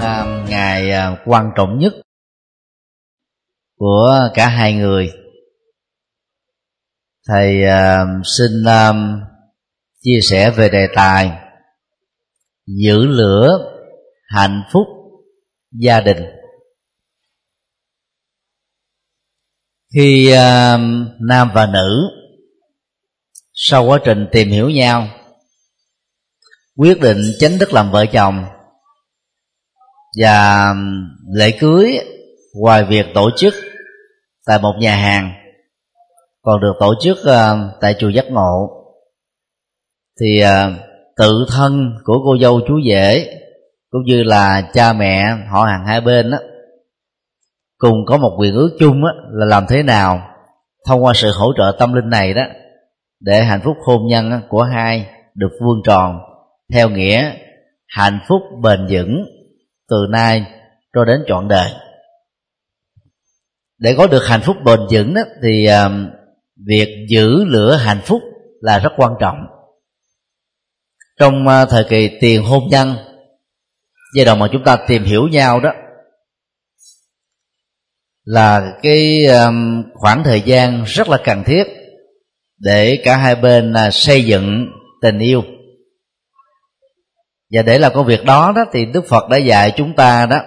ngày quan trọng nhất của cả hai người, thầy xin chia sẻ về đề tài giữ lửa hạnh phúc gia đình. Khi nam và nữ sau quá trình tìm hiểu nhau, quyết định chính thức làm vợ chồng, và lễ cưới ngoài việc tổ chức tại một nhà hàng còn được tổ chức tại chùa Giác Ngộ, thì tự thân của cô dâu chú rể cũng như là cha mẹ họ hàng hai bên đó, cùng có một quyền ước chung đó, là làm thế nào thông qua sự hỗ trợ tâm linh này đó, để hạnh phúc hôn nhân của hai được vươn tròn theo nghĩa hạnh phúc bền vững từ nay cho đến trọn đời. Để có được hạnh phúc bền vững đó, thì việc giữ lửa hạnh phúc là rất quan trọng. Trong thời kỳ tiền hôn nhân, giai đoạn mà chúng ta tìm hiểu nhau đó, là cái khoảng thời gian rất là cần thiết để cả hai bên xây dựng tình yêu. Và để làm công việc đó thì Đức Phật đã dạy chúng ta đó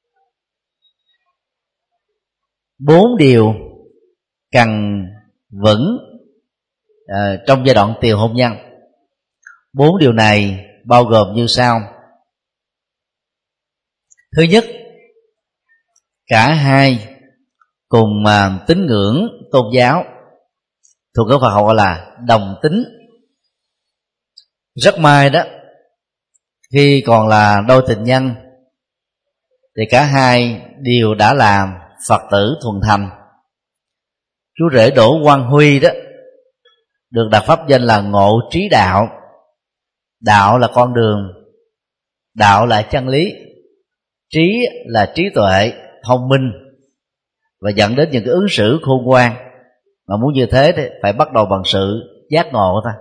4 điều cần vững trong giai đoạn tiền hôn nhân. 4 điều này bao gồm như sau. Thứ nhất, cả hai cùng tín ngưỡng tôn giáo, thuộc ngữ Phật học gọi là đồng tính. Rất may đó, khi còn là đôi tình nhân thì cả hai đều đã làm Phật tử thuần thành. Chú rể Đỗ Quang Huy đó được đặt pháp danh là Ngộ Trí Đạo. Đạo là con đường, đạo là chân lý, trí là trí tuệ, thông minh, và dẫn đến những cái ứng xử khôn ngoan. Mà muốn như thế thì phải bắt đầu bằng sự giác ngộ thôi.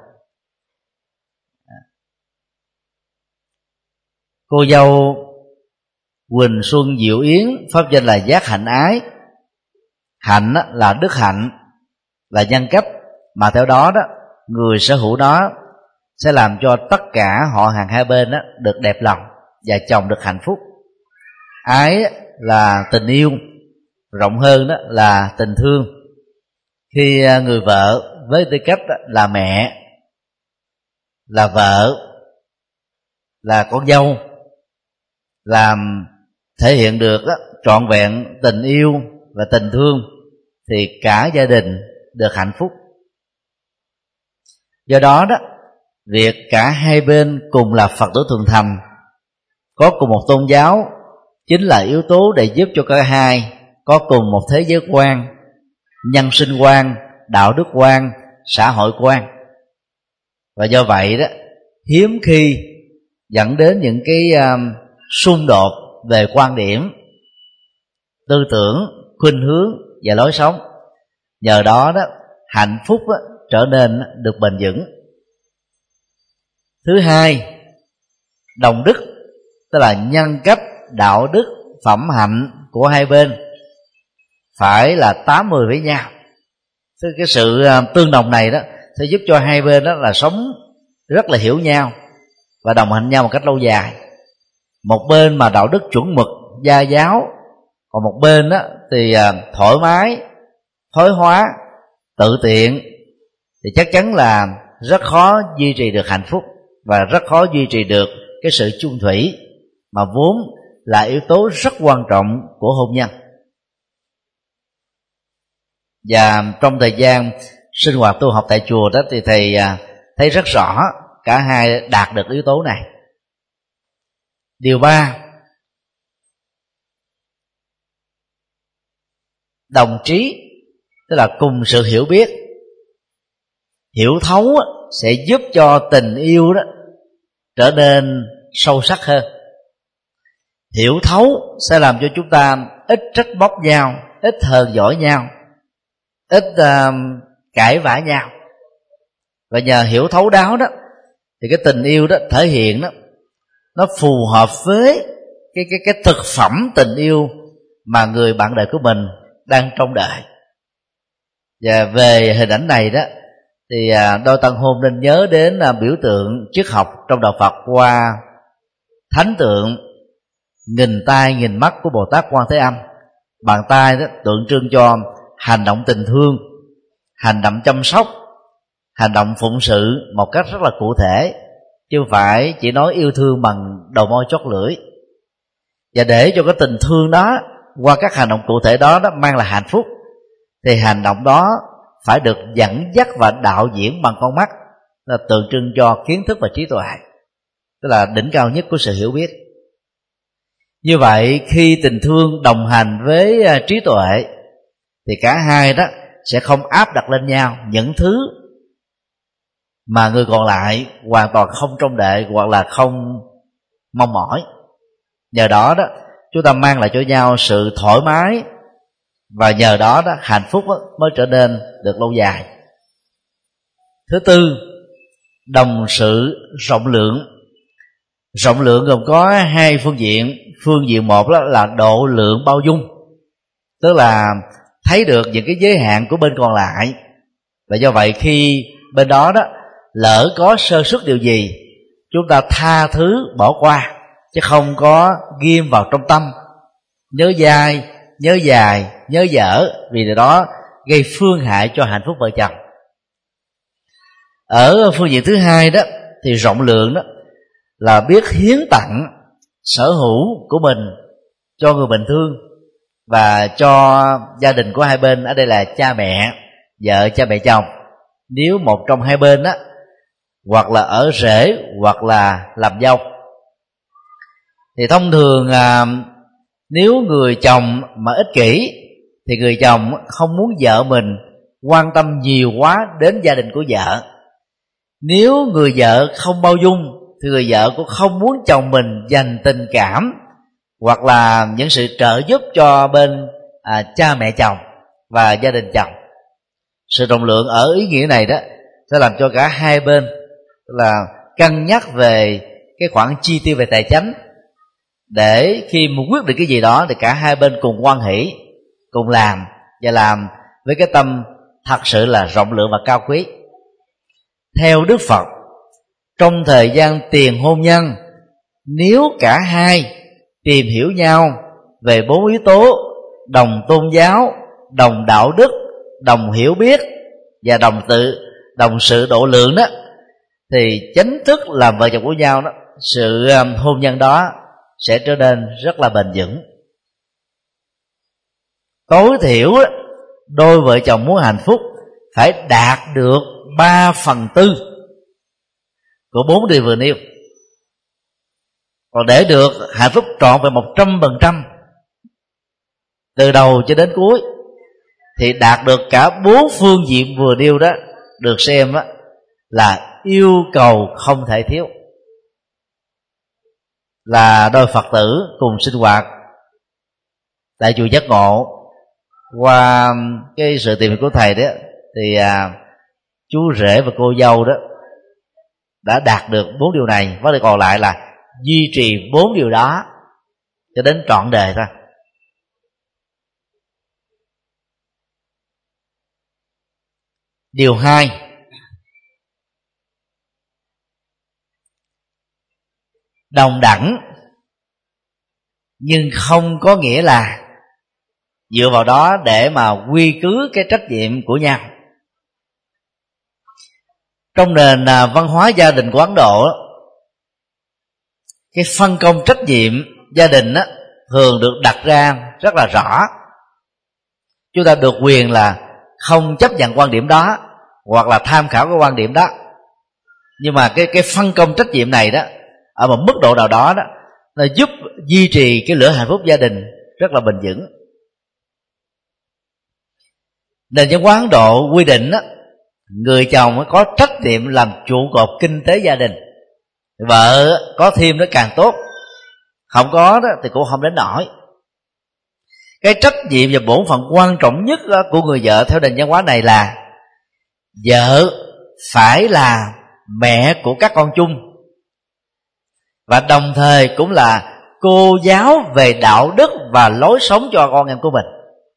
Cô dâu Quỳnh Xuân Diệu Yến pháp danh là Giác Hạnh Ái. Hạnh là đức hạnh, là nhân cách, mà theo đó đó người sở hữu đó sẽ làm cho tất cả họ hàng hai bên đó được đẹp lòng và chồng được hạnh phúc. Ái là tình yêu, rộng hơn đó là tình thương. Khi người vợ với tư cách là mẹ, là vợ, là con dâu, làm thể hiện được trọn vẹn tình yêu và tình thương, thì cả gia đình được hạnh phúc. Do đó đó, việc cả hai bên cùng là Phật tử thuần thành, có cùng một tôn giáo, chính là yếu tố để giúp cho cả hai có cùng một thế giới quan, nhân sinh quan, đạo đức quan, xã hội quan. Và do vậy đó, hiếm khi dẫn đến những cái xung đột về quan điểm, tư tưởng, khuynh hướng và lối sống. Nhờ đó đó, hạnh phúc trở nên được bền vững. Thứ hai, đồng đức, tức là nhân cách, đạo đức, phẩm hạnh của hai bên phải là 80 với nhau. Tức cái sự tương đồng này đó sẽ giúp cho hai bên đó là sống rất là hiểu nhau và đồng hành nhau một cách lâu dài. Một bên mà đạo đức chuẩn mực, gia giáo, còn một bên đó thì thoải mái, thói hóa, tự tiện, thì chắc chắn là rất khó duy trì được hạnh phúc và rất khó duy trì được cái sự chung thủy, mà vốn là yếu tố rất quan trọng của hôn nhân. Và trong thời gian sinh hoạt tu học tại chùa đó thì thầy thấy rất rõ cả hai đạt được yếu tố này. Điều 3, đồng trí, tức là cùng sự hiểu biết. Hiểu thấu sẽ giúp cho tình yêu đó trở nên sâu sắc hơn. Hiểu thấu sẽ làm cho chúng ta ít trách móc nhau, ít hờn dỗi nhau, ít cãi vã nhau. Và nhờ hiểu thấu đáo đó thì cái tình yêu đó thể hiện đó, nó phù hợp với cái thực phẩm tình yêu mà người bạn đời của mình đang trông đợi. Và về hình ảnh này đó thì đôi tân hôn nên nhớ đến biểu tượng triết học trong đạo Phật qua thánh tượng nghìn tay nghìn mắt của Bồ Tát Quan Thế Âm. Bàn tay đó tượng trưng cho hành động tình thương, hành động chăm sóc, hành động phụng sự một cách rất là cụ thể, chứ không phải chỉ nói yêu thương bằng đầu môi chót lưỡi. Và để cho cái tình thương đó qua các hành động cụ thể đó mang lại hạnh phúc, thì hành động đó phải được dẫn dắt và đạo diễn bằng con mắt, là tượng trưng cho kiến thức và trí tuệ, tức là đỉnh cao nhất của sự hiểu biết. Như vậy khi tình thương đồng hành với trí tuệ thì cả hai đó sẽ không áp đặt lên nhau những thứ mà người còn lại hoàn toàn không trông đợi hoặc là không mong mỏi. Nhờ đó đó chúng ta mang lại cho nhau sự thoải mái, và nhờ đó đó hạnh phúc mới trở nên được lâu dài. Thứ tư, đồng sự rộng lượng. Rộng lượng gồm có hai phương diện. Phương diện một đó là độ lượng bao dung, tức là thấy được những cái giới hạn của bên còn lại, và do vậy khi bên đó đó lỡ có sơ suất điều gì, chúng ta tha thứ bỏ qua, chứ không có ghim vào trong tâm, nhớ dai, nhớ dài, nhớ dở, vì điều đó gây phương hại cho hạnh phúc vợ chồng. Ở phương diện thứ hai đó thì rộng lượng đó là biết hiến tặng sở hữu của mình cho người mình thương và cho gia đình của hai bên, ở đây là cha mẹ vợ, cha mẹ chồng. Nếu một trong hai bên đó hoặc là ở rể hoặc là làm dâu, thì thông thường nếu người chồng mà ích kỷ thì người chồng không muốn vợ mình quan tâm nhiều quá đến gia đình của vợ. Nếu người vợ không bao dung thì người vợ cũng không muốn chồng mình dành tình cảm hoặc là những sự trợ giúp cho bên cha mẹ chồng và gia đình chồng. Sự rộng lượng ở ý nghĩa này đó sẽ làm cho cả hai bên là cân nhắc về cái khoản chi tiêu về tài chính, để khi muốn quyết định cái gì đó thì cả hai bên cùng hoan hỷ, cùng làm, và làm với cái tâm thật sự là rộng lượng và cao quý. Theo Đức Phật, trong thời gian tiền hôn nhân, nếu cả hai tìm hiểu nhau về 4 yếu tố: đồng tôn giáo, đồng đạo đức, đồng hiểu biết và đồng sự độ lượng đó, thì chính thức làm vợ chồng của nhau đó, sự hôn nhân đó sẽ trở nên rất là bền vững. Tối thiểu đôi vợ chồng muốn hạnh phúc phải đạt được 3/4 của 4 điều vừa nêu. Còn để được hạnh phúc trọn vẹn 100% từ đầu cho đến cuối, thì đạt được cả 4 phương diện vừa nêu đó được xem đó là yêu cầu không thể thiếu. Là đôi Phật tử cùng sinh hoạt tại chùa Giác Ngộ, qua cái sự tìm hiểu của thầy đó thì chú rể và cô dâu đó đã đạt được 4 điều này. Vấn đề còn lại là duy trì 4 điều đó cho đến trọn đời thôi. Điều 2, đồng đẳng, nhưng không có nghĩa là dựa vào đó để mà quy cứ cái trách nhiệm của nhau. Trong nền văn hóa gia đình của Ấn Độ, cái phân công trách nhiệm gia đình thường được đặt ra rất là rõ. Chúng ta được quyền là không chấp nhận quan điểm đó hoặc là tham khảo cái quan điểm đó, nhưng mà cái phân công trách nhiệm này đó ở một mức độ nào đó đó, nó giúp duy trì cái lửa hạnh phúc gia đình rất là bền vững. Nền văn hóa Ấn Độ quy định đó, người chồng có trách nhiệm làm trụ cột kinh tế gia đình, vợ có thêm nó càng tốt, không có đó thì cũng không đến nổi. Cái trách nhiệm và bổn phận quan trọng nhất của người vợ theo nền văn hóa này là vợ phải là mẹ của các con chung, và đồng thời cũng là cô giáo về đạo đức và lối sống cho con em của mình,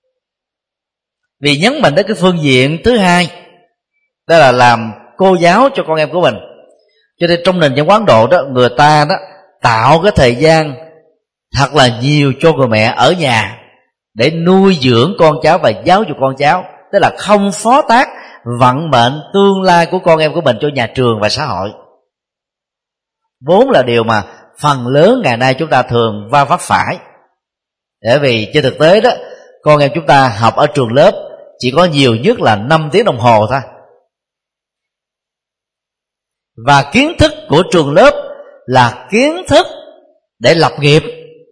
vì nhấn mạnh đến cái phương diện thứ hai, đó là làm cô giáo cho con em của mình. Cho nên trong nền văn hóa Ấn Độ đó, người ta đó tạo cái thời gian thật là nhiều cho người mẹ ở nhà để nuôi dưỡng con cháu và giáo dục con cháu, tức là không phó thác vận mệnh tương lai của con em của mình cho nhà trường và xã hội, vốn là điều mà phần lớn ngày nay chúng ta thường va vấp phải. Bởi vì trên thực tế đó, con em chúng ta học ở trường lớp chỉ có nhiều nhất là 5 tiếng đồng hồ thôi, và kiến thức của trường lớp là kiến thức để lập nghiệp,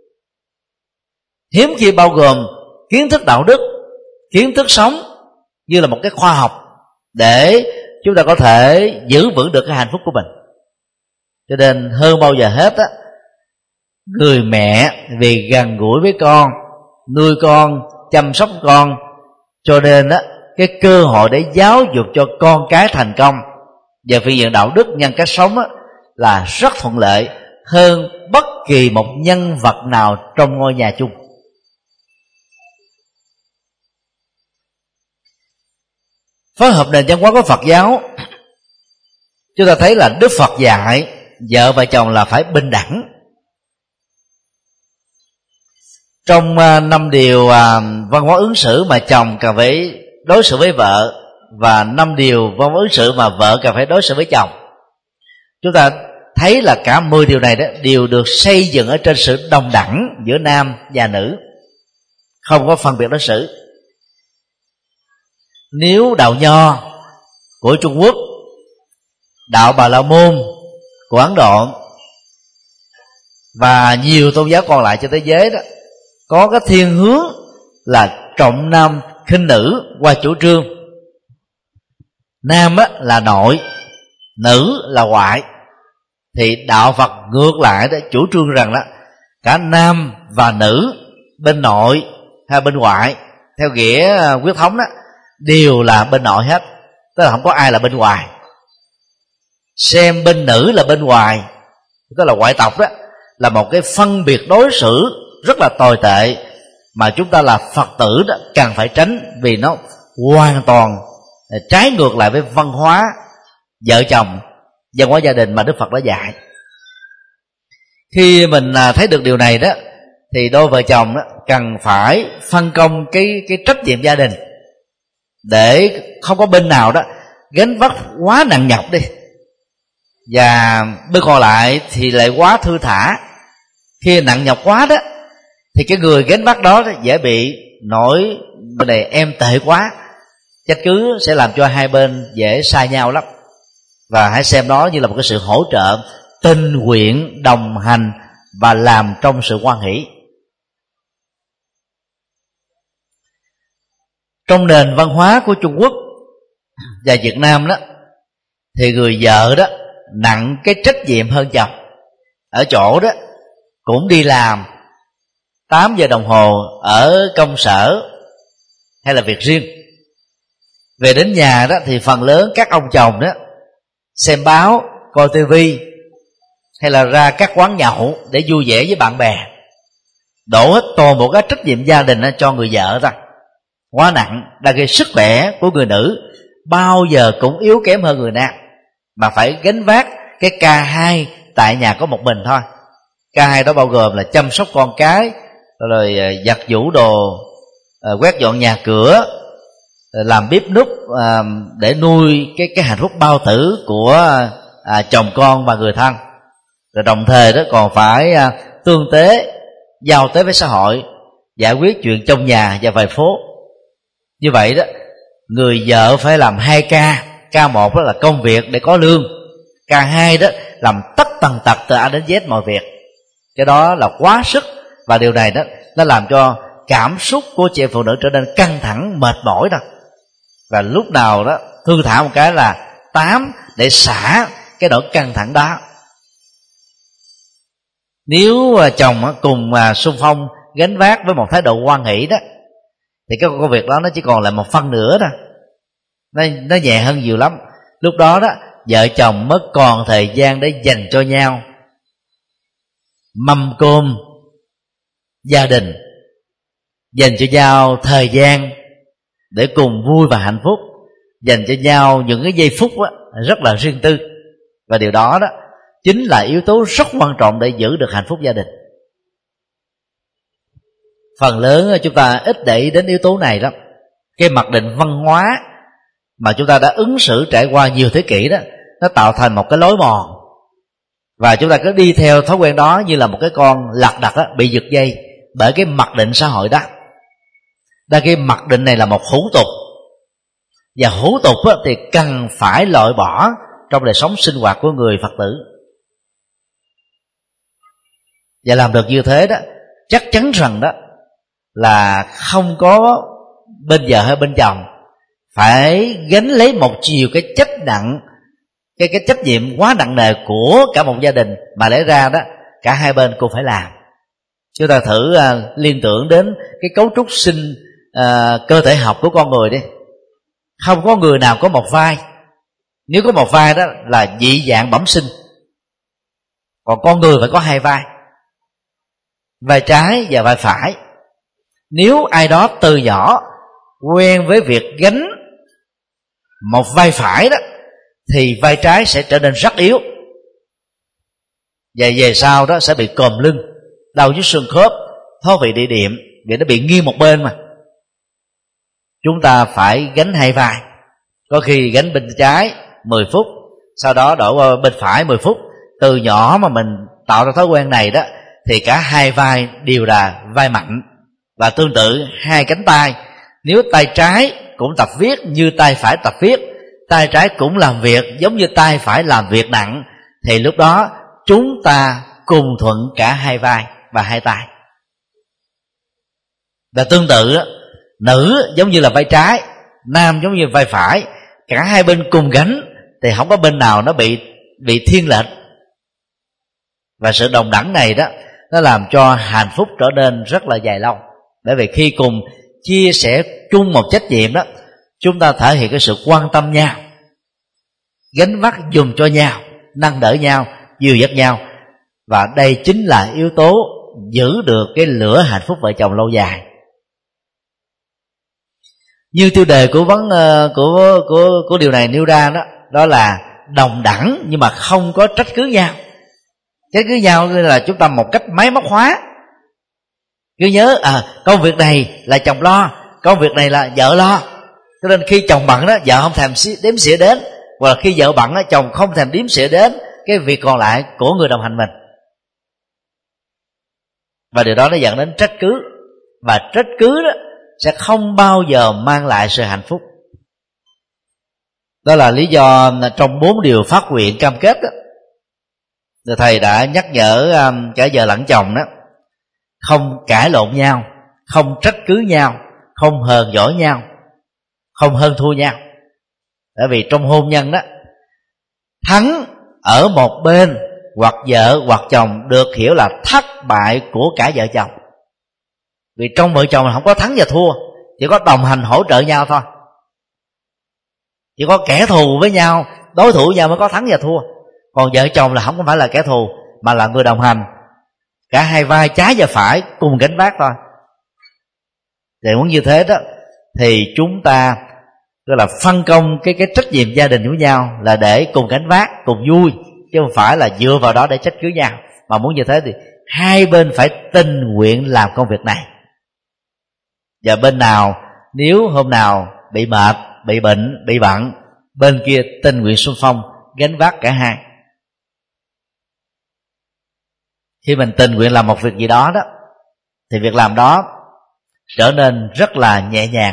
hiếm khi bao gồm kiến thức đạo đức, kiến thức sống như là một cái khoa học để chúng ta có thể giữ vững được cái hạnh phúc của mình. Cho nên hơn bao giờ hết á, người mẹ vì gần gũi với con, nuôi con, chăm sóc con, cho nên á, cái cơ hội để giáo dục cho con cái thành công về phương diện đạo đức, nhân cách sống á, là rất thuận lợi hơn bất kỳ một nhân vật nào trong ngôi nhà chung. Phối hợp nền văn hóa của Phật giáo, chúng ta thấy là Đức Phật dạy vợ và chồng là phải bình đẳng. Trong 5 điều văn hóa ứng xử mà chồng cần phải đối xử với vợ, và 5 điều văn hóa ứng xử mà vợ cần phải đối xử với chồng, chúng ta thấy là cả 10 điều này đó đều được xây dựng ở trên sự đồng đẳng giữa nam và nữ, không có phân biệt đối xử. Nếu đạo Nho của Trung Quốc, đạo Bà La Môn của Ấn Độ và nhiều tôn giáo còn lại trên thế giới đó có cái thiên hướng là trọng nam khinh nữ qua chủ trương nam á, là nội, nữ là ngoại, thì đạo Phật ngược lại đó chủ trương rằng đó cả nam và nữ, bên nội hay bên ngoại theo nghĩa huyết thống đó đều là bên nội hết, tức là không có ai là bên ngoài. Xem bên nữ là bên ngoài, tức là ngoại tộc đó, là một cái phân biệt đối xử rất là tồi tệ mà chúng ta là Phật tử đó cần phải tránh, vì nó hoàn toàn trái ngược lại với văn hóa vợ chồng, văn hóa gia đình mà Đức Phật đã dạy. Khi mình thấy được điều này đó, thì đôi vợ chồng đó cần phải phân công cái trách nhiệm gia đình, để không có bên nào đó gánh vác quá nặng nhọc đi, và bên còn lại thì lại quá thư thả. Khi nặng nhọc quá đó thì cái người gánh vác đó dễ bị nổi bên này em tệ quá, trách cứ sẽ làm cho hai bên dễ xa nhau lắm. Và hãy xem đó như là một cái sự hỗ trợ, tình nguyện, đồng hành và làm trong sự hoan hỷ. Trong nền văn hóa của Trung Quốc và Việt Nam đó, thì người vợ đó nặng cái trách nhiệm hơn chồng, ở chỗ đó cũng đi làm 8 giờ đồng hồ ở công sở hay là việc riêng. Về đến nhà đó thì phần lớn các ông chồng đó xem báo, coi tivi hay là ra các quán nhậu để vui vẻ với bạn bè, đổ hết toàn bộ cái trách nhiệm gia đình cho người vợ ta. Quá nặng, đang gây sức khỏe của người nữ bao giờ cũng yếu kém hơn người nam, mà phải gánh vác cái K2 tại nhà có một mình thôi. K2 đó bao gồm là chăm sóc con cái, rồi giặt giũ đồ, quét dọn nhà cửa, làm bếp núc để nuôi cái hạnh phúc bao tử của chồng con và người thân. Rồi đồng thời đó còn phải tương tế, giao tế với xã hội, giải quyết chuyện trong nhà và ngoài phố. Như vậy đó, người vợ phải làm 2 ca. K1 đó là công việc để có lương, K2 đó làm tất tần tật từ A đến Z mọi việc. Cái đó là quá sức, và điều này đó nó làm cho cảm xúc của chị em phụ nữ trở nên căng thẳng, mệt mỏi đó. Và lúc nào đó thư thả một cái là 8 để xả cái nỗi căng thẳng đó. Nếu chồng cùng xung phong gánh vác với một thái độ hoan hỷ đó, thì cái công việc đó nó chỉ còn lại 1/2 nữa đó, nó nhẹ hơn nhiều lắm. Lúc đó đó vợ chồng mới còn thời gian để dành cho nhau, mâm cơm, gia đình, dành cho nhau thời gian để cùng vui và hạnh phúc, dành cho nhau những cái giây phút rất là riêng tư. Và điều đó chính là yếu tố rất quan trọng để giữ được hạnh phúc gia đình. Phần lớn chúng ta ít để ý đến yếu tố này lắm. Cái mặc định văn hóa mà chúng ta đã ứng xử trải qua nhiều thế kỷ đó, nó tạo thành một cái lối mòn, và chúng ta cứ đi theo thói quen đó như là một cái con lạc đật bị giật dây bởi cái mặc định xã hội đó. Đa cái mặc định này là một hủ tục, và hủ tục thì cần phải loại bỏ trong đời sống sinh hoạt của người Phật tử. Và làm được như thế đó, chắc chắn rằng đó là không có bên vợ hay bên chồng phải gánh lấy một chiều cái trách nặng, cái trách nhiệm quá nặng nề của cả một gia đình, mà lẽ ra đó cả hai bên cùng phải làm. Chúng ta thử liên tưởng đến cái cấu trúc cơ thể học của con người đi. Không có người nào có một vai. Nếu có một vai đó là dị dạng bẩm sinh. Còn con người phải có hai vai, vai trái và vai phải. Nếu ai đó từ nhỏ quen với việc gánh một vai phải đó, thì vai trái sẽ trở nên rất yếu, và về sau đó sẽ bị còm lưng, đau nhức xương khớp, thoát vị địa điểm, vì nó bị nghiêng một bên mà. Chúng ta phải gánh hai vai. Có khi gánh bên trái 10 phút, sau đó đổi qua bên phải 10 phút. Từ nhỏ mà mình tạo ra thói quen này đó, thì cả hai vai đều là vai mạnh. Và tương tự hai cánh tay, nếu tay trái cũng tập viết như tay phải tập viết, tay trái cũng làm việc giống như tay phải làm việc nặng, thì lúc đó chúng ta cùng thuận cả hai vai và hai tay. Và tương tự nữ giống như là vai trái, nam giống như vai phải, cả hai bên cùng gánh thì không có bên nào nó bị thiên lệch. Và sự đồng đẳng này đó, nó làm cho hạnh phúc trở nên rất là dài lâu. Bởi vì khi cùng chia sẻ chung một trách nhiệm đó, chúng ta thể hiện cái sự quan tâm nhau, gánh vác dùng cho nhau, nâng đỡ nhau, dìu dắt nhau. Và đây chính là yếu tố giữ được cái lửa hạnh phúc vợ chồng lâu dài. Như tiêu đề của điều này nêu ra đó, đó là đồng đẳng nhưng mà không có trách cứ nhau. Trách cứ nhau là chúng ta một cách máy móc hóa. Cứ nhớ công việc này là chồng lo, công việc này là vợ lo. Cho nên khi chồng bận đó, vợ không thèm đếm xỉa đến, hoặc là khi vợ bận đó, chồng không thèm đếm xỉa đến cái việc còn lại của người đồng hành mình. Và điều đó nó dẫn đến trách cứ. Và trách cứ đó sẽ không bao giờ mang lại sự hạnh phúc. Đó là lý do trong 4 điều phát nguyện cam kết đó, thầy đã nhắc nhở cả vợ lẫn chồng đó, không cãi lộn nhau, không trách cứ nhau, không hờn dỗi nhau, không hơn thua nhau. Bởi vì trong hôn nhân đó, thắng ở một bên hoặc vợ hoặc chồng được hiểu là thất bại của cả vợ chồng. Vì trong vợ chồng là không có thắng và thua, chỉ có đồng hành hỗ trợ nhau thôi. Chỉ có kẻ thù với nhau, đối thủ với nhau mới có thắng và thua. Còn vợ chồng là không phải là kẻ thù, mà là người đồng hành. Cả hai vai trái và phải cùng gánh vác thôi. Để muốn như thế đó, thì chúng ta gọi là phân công cái trách nhiệm gia đình với nhau là để cùng gánh vác, cùng vui, chứ không phải là dựa vào đó để trách cứ nhau. Mà muốn như thế thì hai bên phải tình nguyện làm công việc này. Và bên nào nếu hôm nào bị mệt, bị bệnh, bị bận, bên kia tình nguyện xung phong gánh vác cả hai. Khi mình tình nguyện làm một việc gì đó đó, thì việc làm đó trở nên rất là nhẹ nhàng.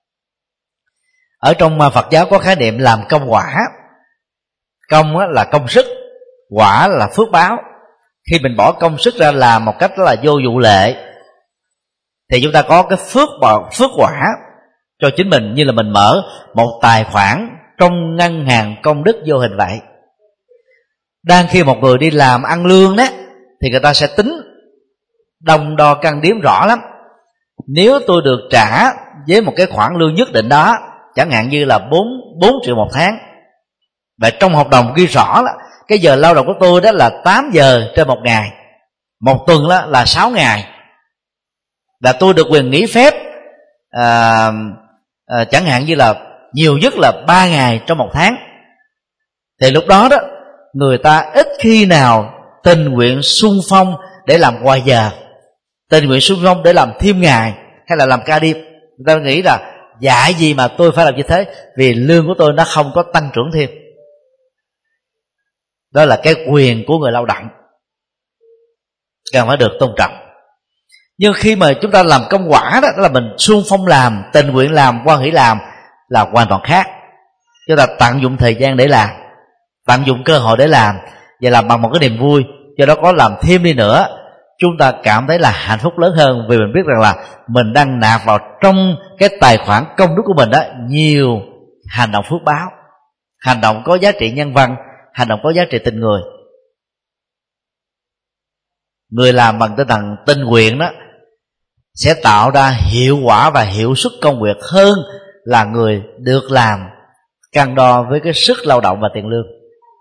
Ở trong Phật giáo có khái niệm làm công quả. Công là công sức, quả là phước báo. Khi mình bỏ công sức ra làm một cách rất là vô vụ lệ, thì chúng ta có cái phước quả cho chính mình, như là mình mở một tài khoản trong ngân hàng công đức vô hình vậy. Đang khi một người đi làm ăn lương đó, thì người ta sẽ tính đong đo cân điếm rõ lắm. Nếu tôi được trả với một cái khoản lương nhất định đó, chẳng hạn như là 4 triệu một tháng, và trong hợp đồng ghi rõ là cái giờ lao động của tôi đó là 8 giờ trên một ngày, một tuần đó là 6 ngày, là tôi được quyền nghỉ phép chẳng hạn như là nhiều nhất là 3 ngày trong một tháng, thì lúc đó đó người ta ít khi nào tình nguyện xung phong để làm ngoài giờ, tình nguyện xung phong để làm thêm ngày hay là làm ca đêm. Người ta nghĩ là dạy gì mà tôi phải làm như thế, vì lương của tôi nó không có tăng trưởng thêm. Đó là cái quyền của người lao động, cần phải được tôn trọng. Nhưng khi mà chúng ta làm công quả đó là mình xung phong làm, tình nguyện làm, hoan hỷ làm là hoàn toàn khác. Chúng ta tận dụng thời gian để làm, tận dụng cơ hội để làm, và làm bằng một cái niềm vui. Do đó có làm thêm đi nữa, chúng ta cảm thấy là hạnh phúc lớn hơn, vì mình biết rằng là mình đang nạp vào trong cái tài khoản công đức của mình đó nhiều hành động phước báo, hành động có giá trị nhân văn, hành động có giá trị tình người. Người làm bằng tinh thần tình nguyện đó sẽ tạo ra hiệu quả và hiệu suất công việc hơn là người được làm cân đo với cái sức lao động và tiền lương.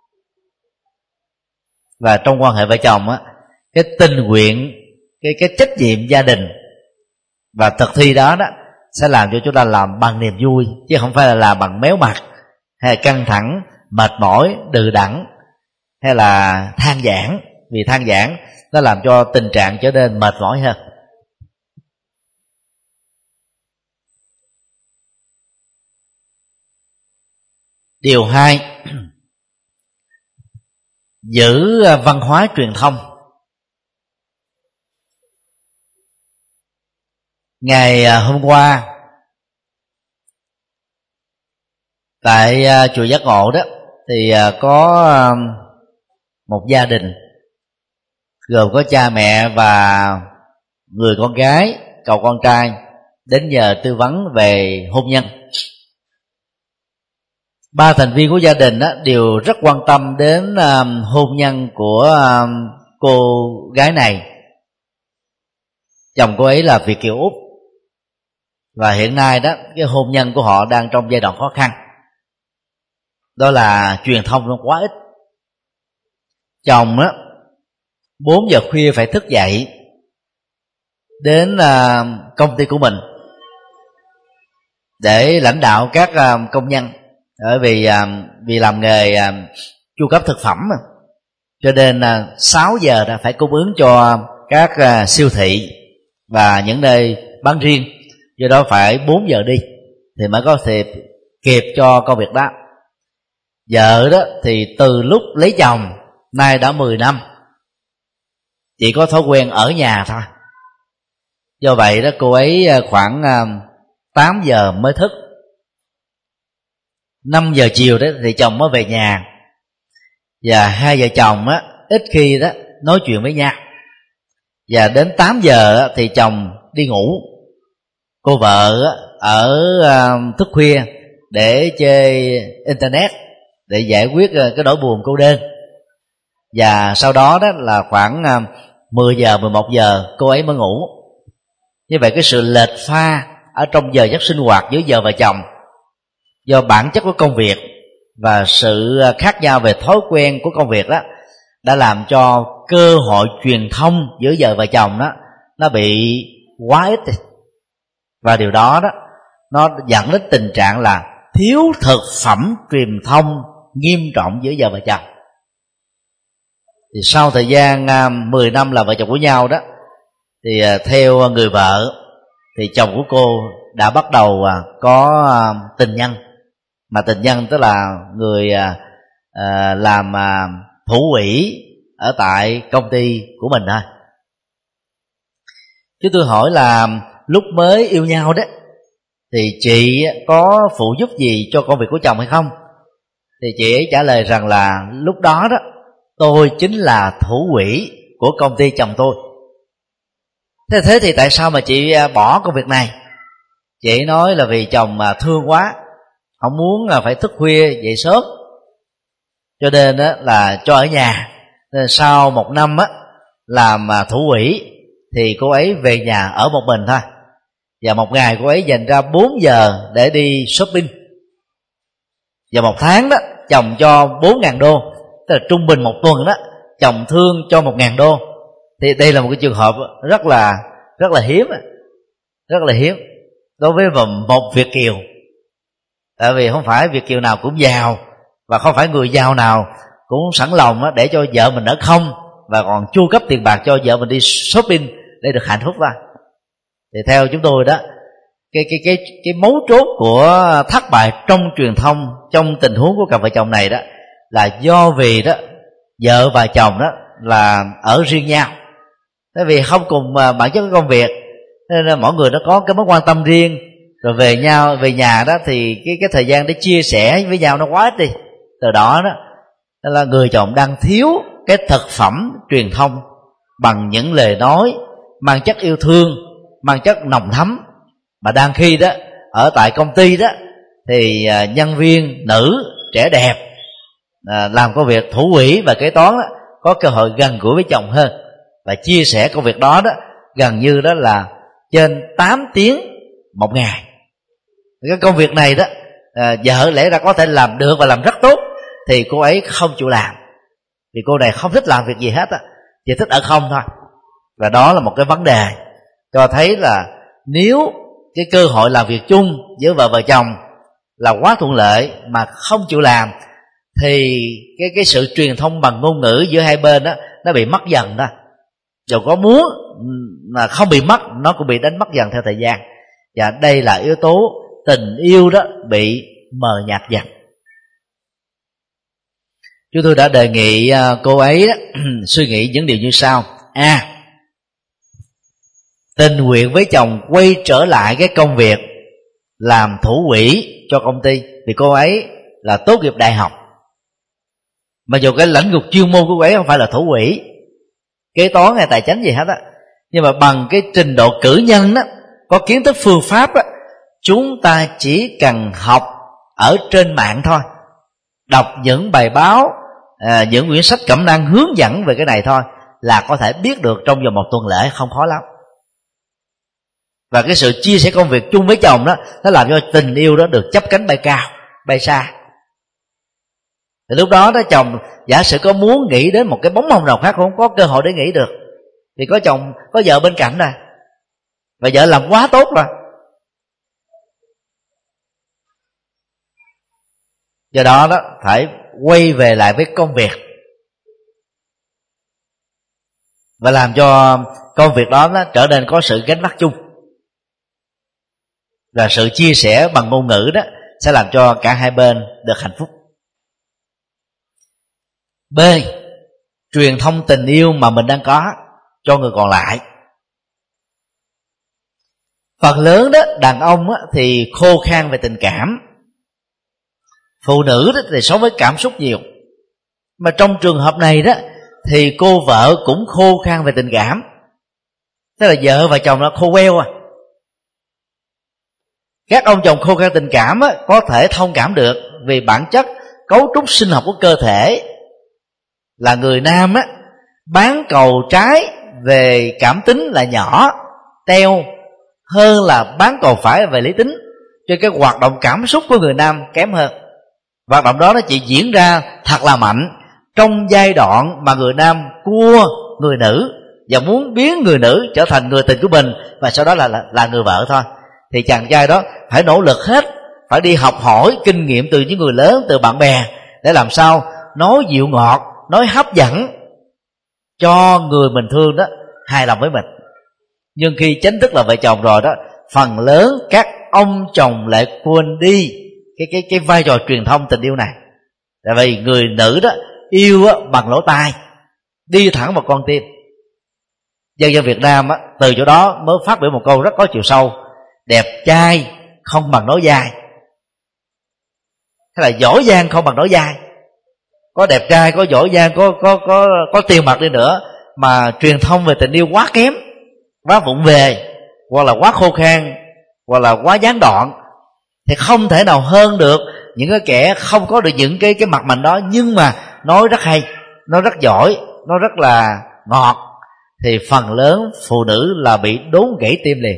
Và trong quan hệ vợ chồng á, cái tình nguyện, cái trách nhiệm gia đình và thực thi đó đó sẽ làm cho chúng ta làm bằng niềm vui, chứ không phải là làm bằng méo mặt hay là căng thẳng, mệt mỏi, đừ đẫn hay là than vãn. Vì than vãn nó làm cho tình trạng trở nên mệt mỏi hơn. Điều 2, giữ văn hóa truyền thông. Ngày hôm qua tại chùa Giác Ngộ đó thì có một gia đình gồm có cha mẹ và người con gái cậu con trai đến nhờ tư vấn về hôn nhân. 3 thành viên của gia đình đều rất quan tâm đến hôn nhân của cô gái này. Chồng cô ấy là Việt kiều Úc, và hiện nay đó cái hôn nhân của họ đang trong giai đoạn khó khăn. Đó là truyền thông nó quá ít. Chồng 4 giờ khuya phải thức dậy đến công ty của mình để lãnh đạo các công nhân, bởi vì làm nghề chu cấp thực phẩm mà. Cho nên 6 giờ đã phải cung ứng cho các siêu thị và những nơi bán riêng, do đó phải 4 giờ đi thì mới có thể kịp cho công việc đó. Vợ đó thì từ lúc lấy chồng nay đã 10 năm chỉ có thói quen ở nhà thôi. Do vậy đó cô ấy khoảng 8 giờ mới thức. 5 giờ chiều đó thì chồng mới về nhà, và hai vợ chồng ít khi đó nói chuyện với nhau. Và đến 8 giờ thì chồng đi ngủ, cô vợ ở thức khuya để chơi internet để giải quyết cái nỗi buồn cô đơn. Và sau đó đó là khoảng 10 giờ 11 giờ cô ấy mới ngủ. Như vậy cái sự lệch pha ở trong giờ giấc sinh hoạt giữa vợ và chồng, do bản chất của công việc và sự khác nhau về thói quen của công việc đó, đã làm cho cơ hội truyền thông giữa vợ và chồng đó nó bị quá ít. Và điều đó đó nó dẫn đến tình trạng là thiếu thực phẩm truyền thông nghiêm trọng giữa vợ và chồng. Thì sau thời gian 10 năm là vợ chồng của nhau đó, thì theo người vợ thì chồng của cô đã bắt đầu có tình nhân. Mà tình nhân tức là người làm thủ quỹ ở tại công ty của mình thôi. Chứ tôi hỏi là lúc mới yêu nhau đó thì chị có phụ giúp gì cho công việc của chồng hay không? Thì chị ấy trả lời rằng là lúc đó đó tôi chính là thủ quỹ của công ty chồng tôi. Thế thì tại sao mà chị bỏ công việc này? Chị nói là vì chồng mà thương quá, không muốn phải thức khuya dậy sớm, cho nên là cho ở nhà. Nên sau 1 năm làm thủ quỹ thì cô ấy về nhà ở một mình thôi. Và một ngày cô ấy dành ra 4 giờ để đi shopping. Và 1 tháng đó chồng cho 4.000 đô, tức là trung bình 1 tuần đó chồng thương cho 1.000 đô. Thì đây là một cái trường hợp rất là hiếm. rất là hiếm đối với một Việt kiều. Tại vì không phải Việt kiều nào cũng giàu, và không phải người giàu nào cũng sẵn lòng để cho vợ mình ở không, và còn chu cấp tiền bạc cho vợ mình đi shopping để được hạnh phúc ra. Thì theo chúng tôi đó, cái mấu chốt của thất bại trong truyền thông trong tình huống của cặp vợ chồng này đó là do vì đó vợ và chồng đó là ở riêng nhau, tại vì không cùng bản chất của công việc, nên là mỗi người nó có cái mối quan tâm riêng, rồi về nhà đó thì cái thời gian để chia sẻ với nhau nó quá ít đi. Từ đó đó là người chồng đang thiếu cái thực phẩm truyền thông bằng những lời nói mang chất yêu thương, mang chất nồng thắm, mà đang khi đó ở tại công ty đó thì nhân viên nữ trẻ đẹp làm công việc thủ quỹ và kế toán đó, có cơ hội gần gũi với chồng hơn và chia sẻ công việc đó gần như đó là trên 8 tiếng một ngày. Cái công việc này đó vợ lẽ ra có thể làm được và làm rất tốt, thì cô ấy không chịu làm, vì cô này không thích làm việc gì hết chỉ thích ở không thôi. Và đó là một cái vấn đề cho thấy là nếu cái cơ hội làm việc chung giữa vợ chồng là quá thuận lợi mà không chịu làm, thì cái sự truyền thông bằng ngôn ngữ giữa hai bên đó nó bị mất dần đó. Dù có muốn là không bị mất, nó cũng bị đánh mất dần theo thời gian. Và đây là yếu tố tình yêu đó bị mờ nhạt dần. Chúng tôi đã đề nghị cô ấy đó, suy nghĩ những điều như sau. Tình nguyện với chồng quay trở lại cái công việc làm thủ quỹ cho công ty, vì cô ấy là tốt nghiệp đại học, mặc dù cái lĩnh vực chuyên môn của cô ấy không phải là thủ quỹ, kế toán hay tài chính gì hết nhưng mà bằng cái trình độ cử nhân đó, có kiến thức phương pháp chúng ta chỉ cần học ở trên mạng thôi, đọc những bài báo, những quyển sách cẩm nang hướng dẫn về cái này thôi là có thể biết được trong vòng một tuần lễ, không khó lắm. Và cái sự chia sẻ công việc chung với chồng đó, nó làm cho tình yêu đó được chắp cánh bay cao, bay xa. Thì lúc đó chồng giả sử có muốn nghĩ đến một cái bóng hồng nào khác cũng không có cơ hội để nghĩ được, vì có chồng, có vợ bên cạnh rồi, và vợ làm quá tốt rồi. Do đó phải quay về lại với công việc và làm cho công việc đó trở nên có sự gánh vác chung. Và sự chia sẻ bằng ngôn ngữ đó sẽ làm cho cả hai bên được hạnh phúc. B. Truyền thông tình yêu mà mình đang có cho người còn lại. Phần lớn đó đàn ông thì khô khan về tình cảm, phụ nữ đó thì sống với cảm xúc nhiều. Mà trong trường hợp này đó thì cô vợ cũng khô khan về tình cảm, tức là vợ và chồng nó khô queo Các ông chồng khô khan tình cảm có thể thông cảm được, vì bản chất cấu trúc sinh học của cơ thể là người nam bán cầu trái về cảm tính là nhỏ, teo hơn là bán cầu phải về lý tính, cho cái hoạt động cảm xúc của người nam kém hơn. Hoạt động đó nó chỉ diễn ra thật là mạnh trong giai đoạn mà người nam cua người nữ và muốn biến người nữ trở thành người tình của mình, và sau đó là người vợ thôi. Thì chàng trai đó phải nỗ lực hết, phải đi học hỏi kinh nghiệm từ những người lớn, từ bạn bè, để làm sao nói dịu ngọt, nói hấp dẫn cho người mình thương đó hài lòng với mình. Nhưng khi chính thức là vợ chồng rồi đó, phần lớn các ông chồng lại quên đi cái vai trò truyền thông tình yêu này. Tại vì người nữ đó yêu bằng lỗ tai, đi thẳng vào con tim. Dân gian Việt Nam từ chỗ đó mới phát biểu một câu rất có chiều sâu: đẹp trai không bằng nói dai, hay là giỏi giang không bằng nói dai. Có đẹp trai, có giỏi giang, có tiền mặt đi nữa, mà truyền thông về tình yêu quá kém, quá vụng về, hoặc là quá khô khan, hoặc là quá gián đoạn, thì không thể nào hơn được những cái kẻ không có được những cái mặt mạnh đó, nhưng mà nói rất hay, nói rất giỏi, nói rất là ngọt, thì phần lớn phụ nữ là bị đốn gãy tim liền.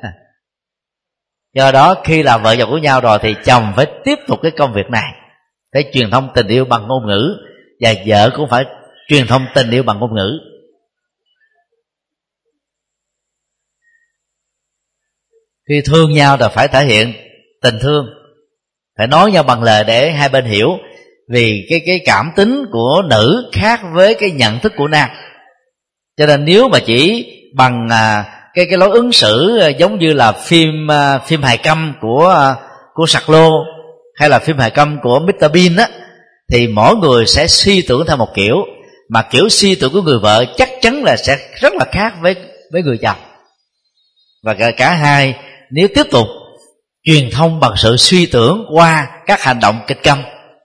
Do đó khi làm vợ chồng của nhau rồi thì chồng phải tiếp tục cái công việc này, phải truyền thông tình yêu bằng ngôn ngữ, và vợ cũng phải truyền thông tình yêu bằng ngôn ngữ. Khi thương nhau là phải thể hiện tình thương, phải nói nhau bằng lời để hai bên hiểu. Vì cái cảm tính của nữ khác với cái nhận thức của nam, cho nên nếu mà chỉ bằng cái lối ứng xử giống như là phim hài căm của Sạc Lô hay là phim hài căm của Mr Bean á, thì mỗi người sẽ suy tưởng theo một kiểu, mà kiểu suy tưởng của người vợ chắc chắn là sẽ rất là khác với người chồng. Và cả hai nếu tiếp tục truyền thông bằng sự suy tưởng qua các hành động kịch câm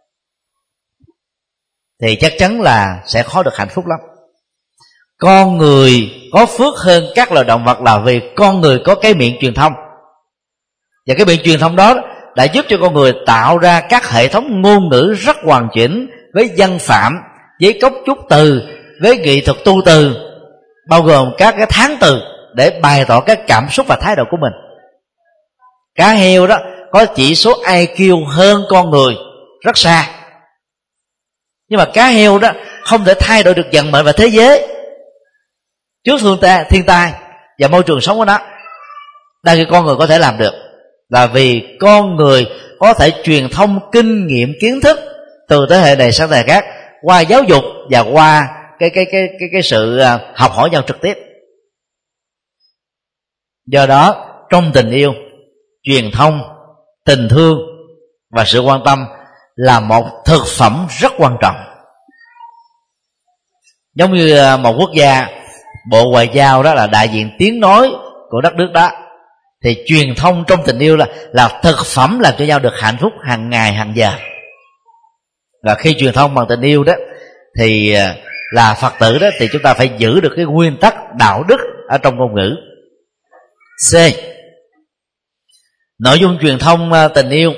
thì chắc chắn là sẽ khó được hạnh phúc lắm. Con người có phước hơn các loài động vật là vì con người có cái miệng truyền thông, và cái miệng truyền thông đó đã giúp cho con người tạo ra các hệ thống ngôn ngữ rất hoàn chỉnh, với văn phạm, với cấu trúc từ, với nghệ thuật tu từ, bao gồm các cái tháng từ để bày tỏ các cảm xúc và thái độ của mình. Cá heo đó có chỉ số IQ hơn con người rất xa, nhưng mà cá heo đó không thể thay đổi được vận mệnh và thế giới trước thiên tai và môi trường sống của nó. Đây thì con người có thể làm được, là vì con người có thể truyền thông kinh nghiệm kiến thức từ thế hệ này sang thế hệ khác qua giáo dục và qua cái sự học hỏi nhau trực tiếp. Do đó trong tình yêu, truyền thông, tình thương và sự quan tâm là một thực phẩm rất quan trọng. Giống như một quốc gia, bộ ngoại giao đó là đại diện tiếng nói của đất nước đó, thì truyền thông trong tình yêu là thực phẩm làm cho nhau được hạnh phúc hàng ngày hàng giờ. Và khi truyền thông bằng tình yêu đó thì là Phật tử đó, thì chúng ta phải giữ được cái nguyên tắc đạo đức ở trong ngôn ngữ. C. Nội dung truyền thông tình yêu,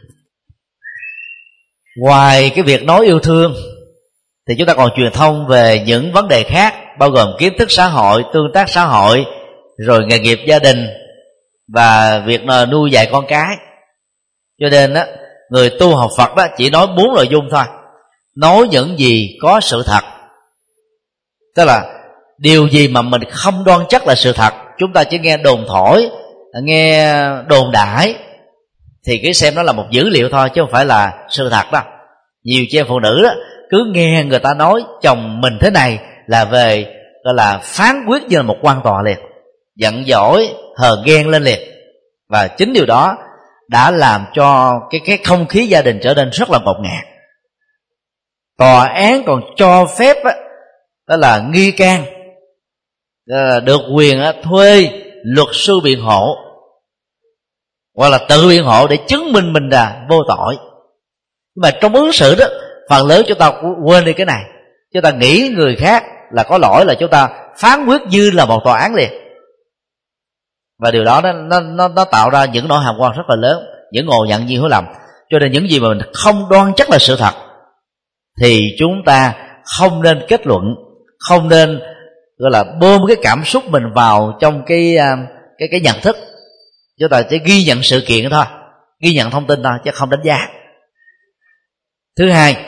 ngoài cái việc nói yêu thương thì chúng ta còn truyền thông về những vấn đề khác, bao gồm kiến thức xã hội, tương tác xã hội, rồi nghề nghiệp gia đình và việc nuôi dạy con cái. Cho nên đó, người tu học Phật đó chỉ nói 4 nội dung thôi. Nói những gì có sự thật, tức là điều gì mà mình không đoan chắc là sự thật, chúng ta chỉ nghe đồn thổi, nghe đồn đãi, thì cứ xem nó là một dữ liệu thôi chứ không phải là sự thật đâu. Nhiều chị em phụ nữ đó cứ nghe người ta nói chồng mình thế này là về gọi là phán quyết như là một quan tòa liền, giận dỗi, hờn ghen lên liền. Và chính điều đó đã làm cho cái không khí gia đình trở nên rất là ngột ngạt. Tòa án còn cho phép đó là nghi can được quyền thuê luật sư biện hộ, hoặc là tự biện hộ để chứng minh mình là vô tội. Nhưng mà trong ứng xử đó, phần lớn chúng ta quên đi cái này. Chúng ta nghĩ người khác là có lỗi là chúng ta phán quyết như là một tòa án liền. Và điều đó nó tạo ra những nỗi hàm quan rất là lớn, những ngộ nhận nhiều hiểu lầm. Cho nên những gì mà mình không đoan chắc là sự thật thì chúng ta không nên kết luận, không nên gọi là bơm cái cảm xúc mình vào trong cái nhận thức. Chúng ta chỉ ghi nhận sự kiện thôi, ghi nhận thông tin thôi chứ không đánh giá. Thứ hai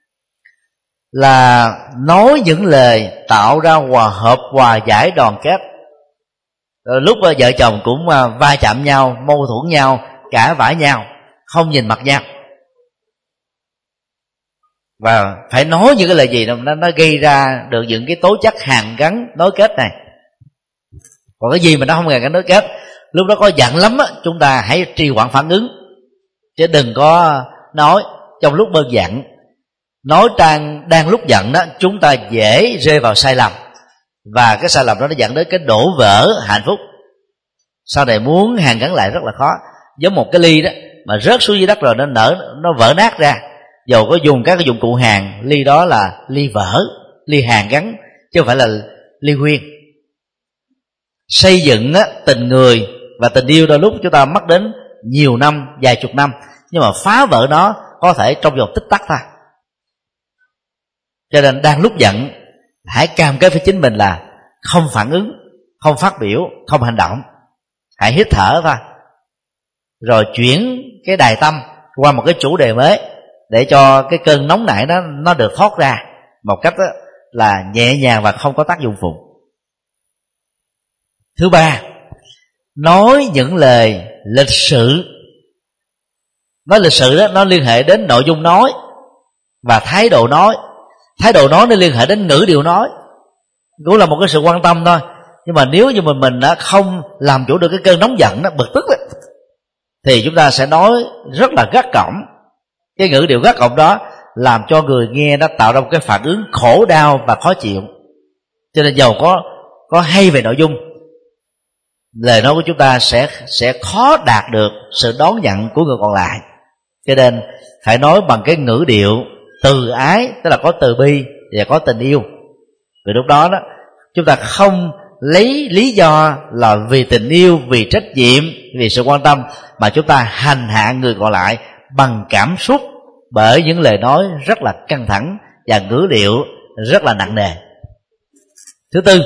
là nói những lời tạo ra hòa hợp, hòa giải, đoàn kết. Lúc vợ chồng cũng va chạm nhau, mâu thuẫn nhau, cãi vã nhau, không nhìn mặt nhau. Và phải nói những cái lời gì nó gây ra được những cái tố chất hàn gắn nối kết này. Còn cái gì mà nó không hàn gắn nối kết, lúc đó có giận lắm á, chúng ta hãy trì hoãn phản ứng, chứ đừng có nói trong lúc bơn giận. Nói đang lúc giận đó, chúng ta dễ rơi vào sai lầm, và cái sai lầm đó nó dẫn đến cái đổ vỡ hạnh phúc. Sau này muốn hàn gắn lại rất là khó. Giống một cái ly đó mà rớt xuống dưới đất rồi nó vỡ nát ra, dầu có dùng các cái dụng cụ hàn, ly đó là ly vỡ, ly hàn gắn, chứ không phải là ly nguyên. Xây dựng tình người và tình yêu đôi lúc chúng ta mất đến nhiều năm, vài chục năm, nhưng mà phá vỡ nó có thể trong vòng tích tắc thôi. Cho nên đang lúc giận, hãy cam kết với chính mình là không phản ứng, không phát biểu, không hành động. Hãy hít thở thôi, rồi chuyển cái đài tâm qua một cái chủ đề mới, để cho cái cơn nóng nảy đó nó được thoát ra một cách là nhẹ nhàng và không có tác dụng phụ. Thứ ba nói những lời lịch sự. Nói lịch sự đó, nó liên hệ đến nội dung nói và thái độ nói. Thái độ nói nó liên hệ đến ngữ điệu nói, cũng là một cái sự quan tâm thôi. Nhưng mà nếu như mình đã không làm chủ được cái cơn nóng giận đó, bực tức đó, thì chúng ta sẽ nói rất là gắt gỏng. Cái ngữ điệu gắt gỏng đó làm cho người nghe nó tạo ra một cái phản ứng khổ đau và khó chịu. Cho nên dầu có hay về nội dung, lời nói của chúng ta sẽ khó đạt được sự đón nhận của người còn lại. Cho nên phải nói bằng cái ngữ điệu từ ái, tức là có từ bi và có tình yêu. Vì lúc đó chúng ta không lấy lý do là vì tình yêu, vì trách nhiệm, vì sự quan tâm, mà chúng ta hành hạ người còn lại bằng cảm xúc, bởi những lời nói rất là căng thẳng và ngữ điệu rất là nặng nề. Thứ tư,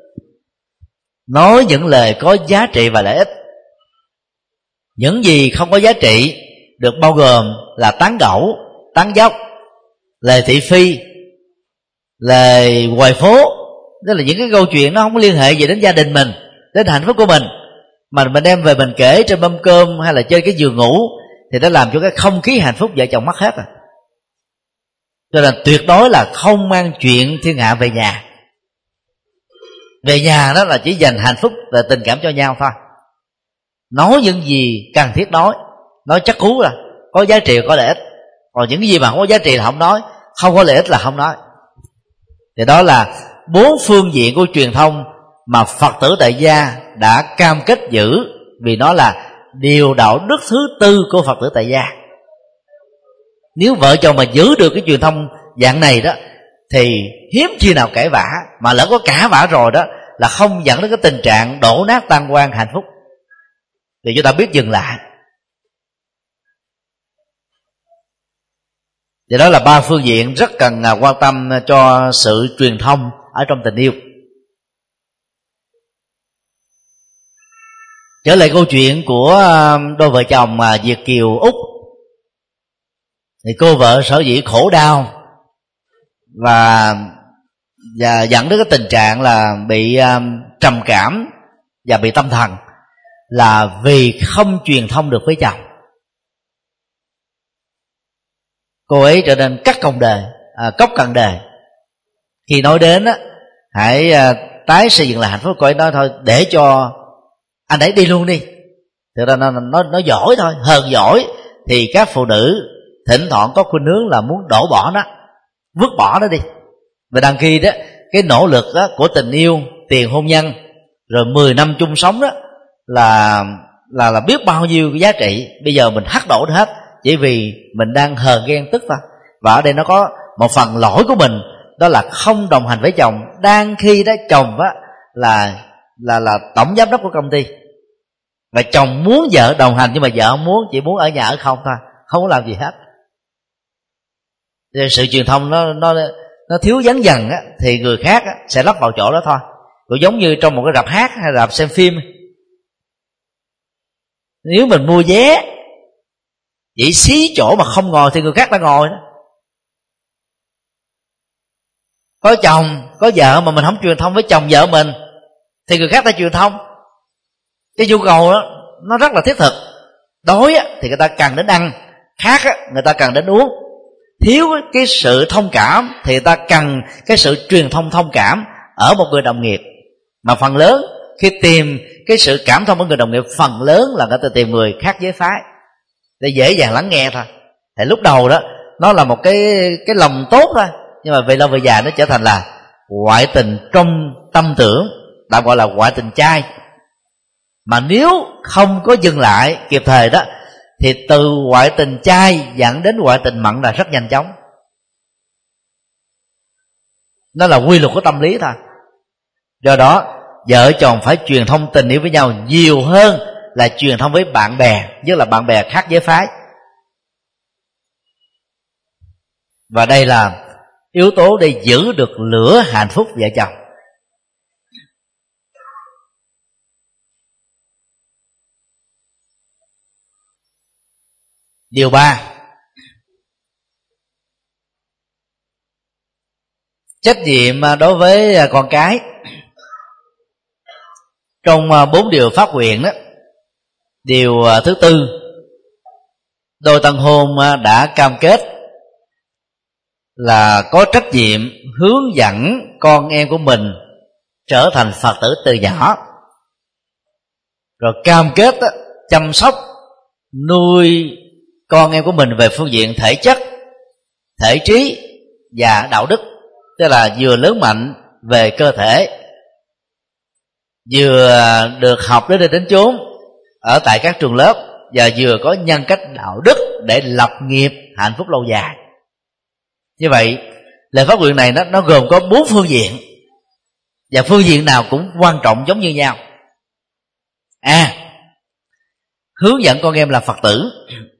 nói những lời có giá trị và lợi ích. Những gì không có giá trị được bao gồm là tán gẫu, tán dóc, lời thị phi, lời ngoài phố. Tức là những cái câu chuyện nó không có liên hệ gì đến gia đình mình, đến hạnh phúc của mình, mà mình đem về mình kể trên mâm cơm hay là trên cái giường ngủ, thì nó làm cho cái không khí hạnh phúc vợ chồng mất hết rồi. Cho nên tuyệt đối là không mang chuyện thiên hạ về nhà. Về nhà đó là chỉ dành hạnh phúc và tình cảm cho nhau thôi. Nói những gì cần thiết nói chắc cú là có giá trị có lợi ích. Còn những cái gì mà không có giá trị là không nói, không có lợi ích là không nói. Thì đó là 4 phương diện của truyền thông mà Phật tử tại gia đã cam kết giữ, vì nó là điều đạo đức thứ tư của Phật tử tại gia. Nếu vợ chồng mà giữ được cái truyền thông dạng này đó, thì hiếm khi nào cãi vã, mà lỡ có cãi vã rồi đó là không dẫn đến cái tình trạng đổ nát tan hoang hạnh phúc, thì chúng ta biết dừng lại. Và đó là 3 phương diện rất cần quan tâm cho sự truyền thông ở trong tình yêu. Trở lại câu chuyện của đôi vợ chồng Việt kiều Úc, thì cô vợ sở dĩ khổ đau và dẫn đến cái tình trạng là bị trầm cảm và bị tâm thần, là vì không truyền thông được với chồng. Cô ấy trở nên cốc cần đề. Khi nói đến hãy tái xây dựng lại hạnh phúc, cô ấy nói thôi để cho anh ấy đi luôn đi. Thực ra nó giỏi thôi, hờn giỏi thì các phụ nữ thỉnh thoảng có khuynh hướng là muốn đổ bỏ nó, vứt bỏ nó đi. Và đằng khi đó cái nỗ lực đó của tình yêu, tiền hôn nhân, rồi 10 năm chung sống đó là biết bao nhiêu cái giá trị, bây giờ mình hất đổ hết chỉ vì mình đang hờn ghen tức thôi. Và ở đây nó có một phần lỗi của mình, đó là không đồng hành với chồng, đang khi đó chồng á là tổng giám đốc của công ty, và chồng muốn vợ đồng hành nhưng mà vợ không muốn, chỉ muốn ở nhà ở không thôi, không có làm gì hết. Sự truyền thông nó thiếu vắng dần á, thì người khác á sẽ lắp vào chỗ đó thôi. Cũng giống như trong một cái rạp hát hay rạp xem phim, nếu mình mua vé chỉ xí chỗ mà không ngồi thì người khác đã ngồi đó. Có chồng có vợ mà mình không truyền thông với chồng vợ mình thì người khác đã truyền thông. Cái nhu cầu đó nó rất là thiết thực. Đói thì người ta cần đến ăn, khát người ta cần đến uống, thiếu cái sự thông cảm thì người ta cần cái sự truyền thông thông cảm ở một người đồng nghiệp. Mà phần lớn khi tìm cái sự cảm thông ở người đồng nghiệp, phần lớn là người ta tìm người khác giới phái để dễ dàng lắng nghe thôi. Thì lúc đầu đó nó là một cái lòng tốt thôi, nhưng mà về lâu về dài nó trở thành là ngoại tình trong tâm tưởng, tạm gọi là ngoại tình chay. Mà nếu không có dừng lại kịp thời đó, thì từ ngoại tình chay dẫn đến ngoại tình mặn là rất nhanh chóng. Nó là quy luật của tâm lý thôi. Do đó vợ chồng phải truyền thông tình yêu với nhau nhiều hơn là truyền thông với bạn bè, nhất là bạn bè khác giới phái. Và đây là yếu tố để giữ được lửa hạnh phúc vợ chồng. Điều 3, trách nhiệm đối với con cái. Trong 4 điều phát nguyện đó, điều thứ 4, đôi tân hôn đã cam kết là có trách nhiệm hướng dẫn con em của mình trở thành Phật tử từ nhỏ, rồi cam kết chăm sóc nuôi con em của mình về phương diện thể chất, thể trí và đạo đức, tức là vừa lớn mạnh về cơ thể, vừa được học đến đây đến chốn ở tại các trường lớp, và vừa có nhân cách đạo đức để lập nghiệp hạnh phúc lâu dài. Như vậy lời phát nguyện này nó gồm có 4 phương diện, và phương diện nào cũng quan trọng giống như nhau. Hướng dẫn con em là Phật tử.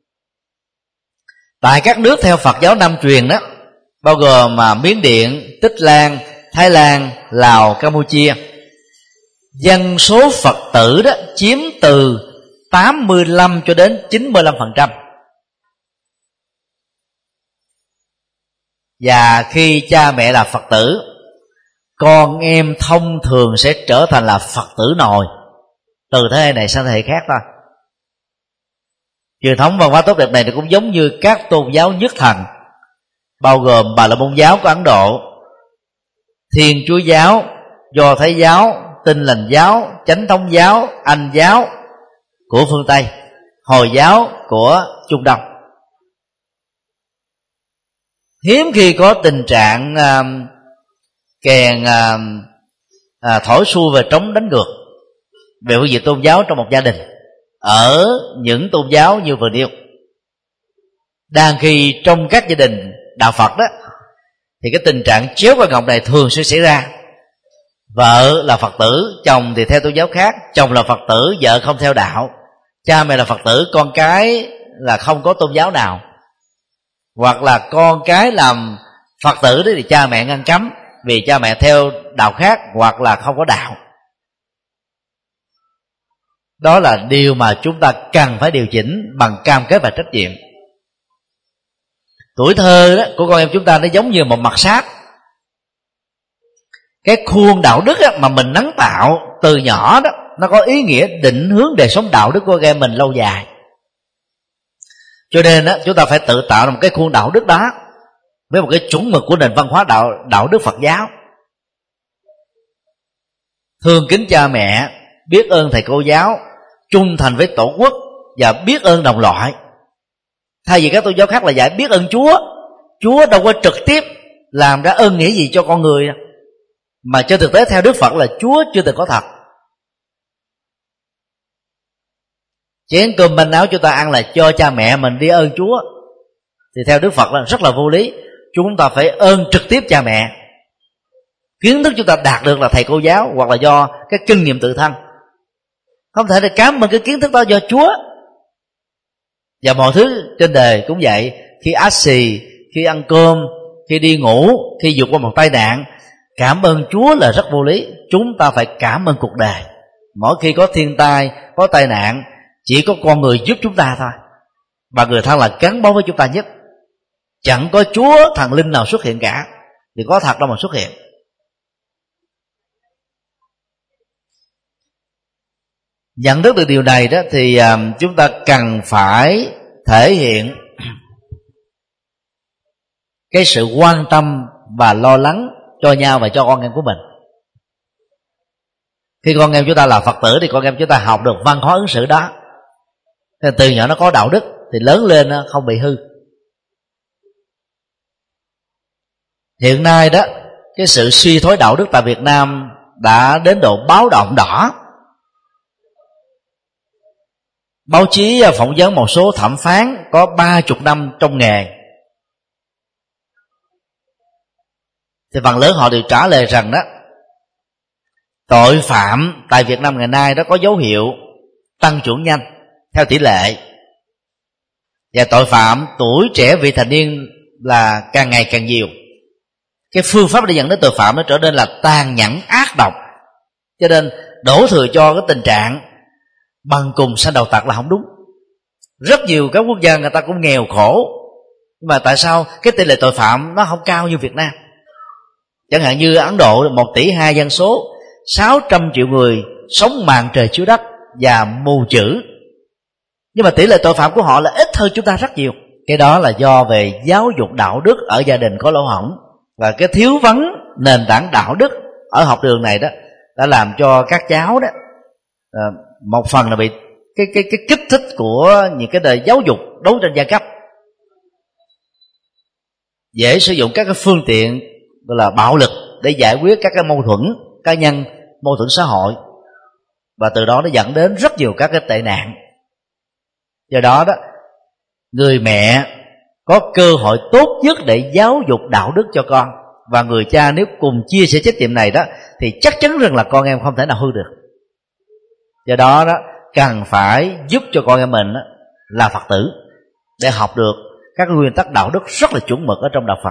Tại các nước theo Phật giáo Nam truyền đó, bao gồm Miến Điện, Tích Lan, Thái Lan, Lào, Campuchia, dân số Phật tử đó chiếm từ 85 cho đến 95%. Và khi cha mẹ là Phật tử, con em thông thường sẽ trở thành là Phật tử nòi, từ thế hệ này sang thế hệ khác thôi. Truyền thống văn hóa tốt đẹp này thì cũng giống như các tôn giáo nhất thần, bao gồm Bà La Môn giáo của Ấn Độ, Thiên Chúa giáo, Do Thái giáo, Tin Lành giáo, Chánh Thống giáo, Anh giáo của phương Tây, Hồi giáo của Trung Đông. Hiếm khi có tình trạng kèn thổi xu về trống đánh ngược về phương diện tôn giáo trong một gia đình ở những tôn giáo như vừa nêu. Đang khi trong các gia đình đạo Phật đó thì cái tình trạng chéo qua ngọc này thường sẽ xảy ra. Vợ là Phật tử, chồng thì theo tôn giáo khác, chồng là Phật tử, vợ không theo đạo, cha mẹ là Phật tử, con cái là không có tôn giáo nào, hoặc là con cái làm Phật tử đó thì cha mẹ ngăn cấm vì cha mẹ theo đạo khác hoặc là không có đạo. Đó là điều mà chúng ta cần phải điều chỉnh bằng cam kết và trách nhiệm. Tuổi thơ đó của con em chúng ta nó giống như một mặt sáp. Cái khuôn đạo đức mà mình nắng tạo từ nhỏ đó, nó có ý nghĩa định hướng đời sống đạo đức của các em mình lâu dài. Cho nên đó, chúng ta phải tự tạo ra một cái khuôn đạo đức đó với một cái chuẩn mực của nền văn hóa đạo đức Phật giáo. Thương kính cha mẹ, biết ơn thầy cô giáo, trung thành với tổ quốc và biết ơn đồng loại. Thay vì các tôn giáo khác là dạy biết ơn Chúa, Chúa đâu có trực tiếp làm ra ơn nghĩa gì cho con người, mà trên thực tế theo Đức Phật là Chúa chưa từng có thật. Chén cơm manh áo chúng ta ăn là cho cha mẹ mình đi ơn Chúa, thì theo Đức Phật là rất là vô lý. Chúng ta phải ơn trực tiếp cha mẹ. Kiến thức chúng ta đạt được là thầy cô giáo hoặc là do cái kinh nghiệm tự thân, không thể để cám ơn cái kiến thức đó do Chúa. Và mọi thứ trên đời cũng vậy. Khi át xì, khi ăn cơm, khi đi ngủ, khi vượt qua một tai nạn, cảm ơn Chúa là rất vô lý. Chúng ta phải cảm ơn cuộc đời. Mỗi khi có thiên tai, có tai nạn, chỉ có con người giúp chúng ta thôi, và người thân là gắn bó với chúng ta nhất. Chẳng có Chúa thần linh nào xuất hiện cả, thì có thật đâu mà xuất hiện. Nhận thức được điều này đó thì chúng ta cần phải thể hiện cái sự quan tâm và lo lắng cho nhau và cho con em của mình. Khi con em chúng ta là Phật tử thì con em chúng ta học được văn hóa ứng xử đó. Thì từ nhỏ nó có đạo đức thì lớn lên nó không bị hư. Hiện nay đó, cái sự suy thoái đạo đức tại Việt Nam đã đến độ báo động đỏ. Báo chí phỏng vấn một số thẩm phán có 30 năm trong nghề, thì phần lớn họ đều trả lời rằng đó, tội phạm tại Việt Nam ngày nay đó có dấu hiệu tăng trưởng nhanh theo tỷ lệ, và tội phạm tuổi trẻ vị thành niên là càng ngày càng nhiều. Cái phương pháp để dẫn đến tội phạm nó trở nên là tàn nhẫn ác độc, cho nên đổ thừa cho cái tình trạng bằng cùng sanh đầu tặc là không đúng. Rất nhiều các quốc gia người ta cũng nghèo khổ, nhưng mà tại sao cái tỷ lệ tội phạm nó không cao như Việt Nam? Chẳng hạn như Ấn Độ 1,2 tỷ dân số, 600 triệu người sống màn trời chiếu đất và mù chữ, nhưng mà tỷ lệ tội phạm của họ là ít hơn chúng ta rất nhiều. Cái đó là do về giáo dục đạo đức ở gia đình có lỗ hổng, và cái thiếu vắng nền tảng đạo đức ở học đường này đó đã làm cho các cháu đó một phần là bị cái kích thích của những cái đời giáo dục đấu tranh giai cấp, dễ sử dụng các cái phương tiện gọi là bạo lực để giải quyết các cái mâu thuẫn cá nhân, mâu thuẫn xã hội, và từ đó nó dẫn đến rất nhiều các cái tệ nạn. Do đó đó, người mẹ có cơ hội tốt nhất để giáo dục đạo đức cho con, và người cha nếu cùng chia sẻ trách nhiệm này đó thì chắc chắn rằng là con em không thể nào hư được. Do đó đó, cần phải giúp cho con em mình là Phật tử để học được các nguyên tắc đạo đức rất là chuẩn mực ở trong đạo Phật.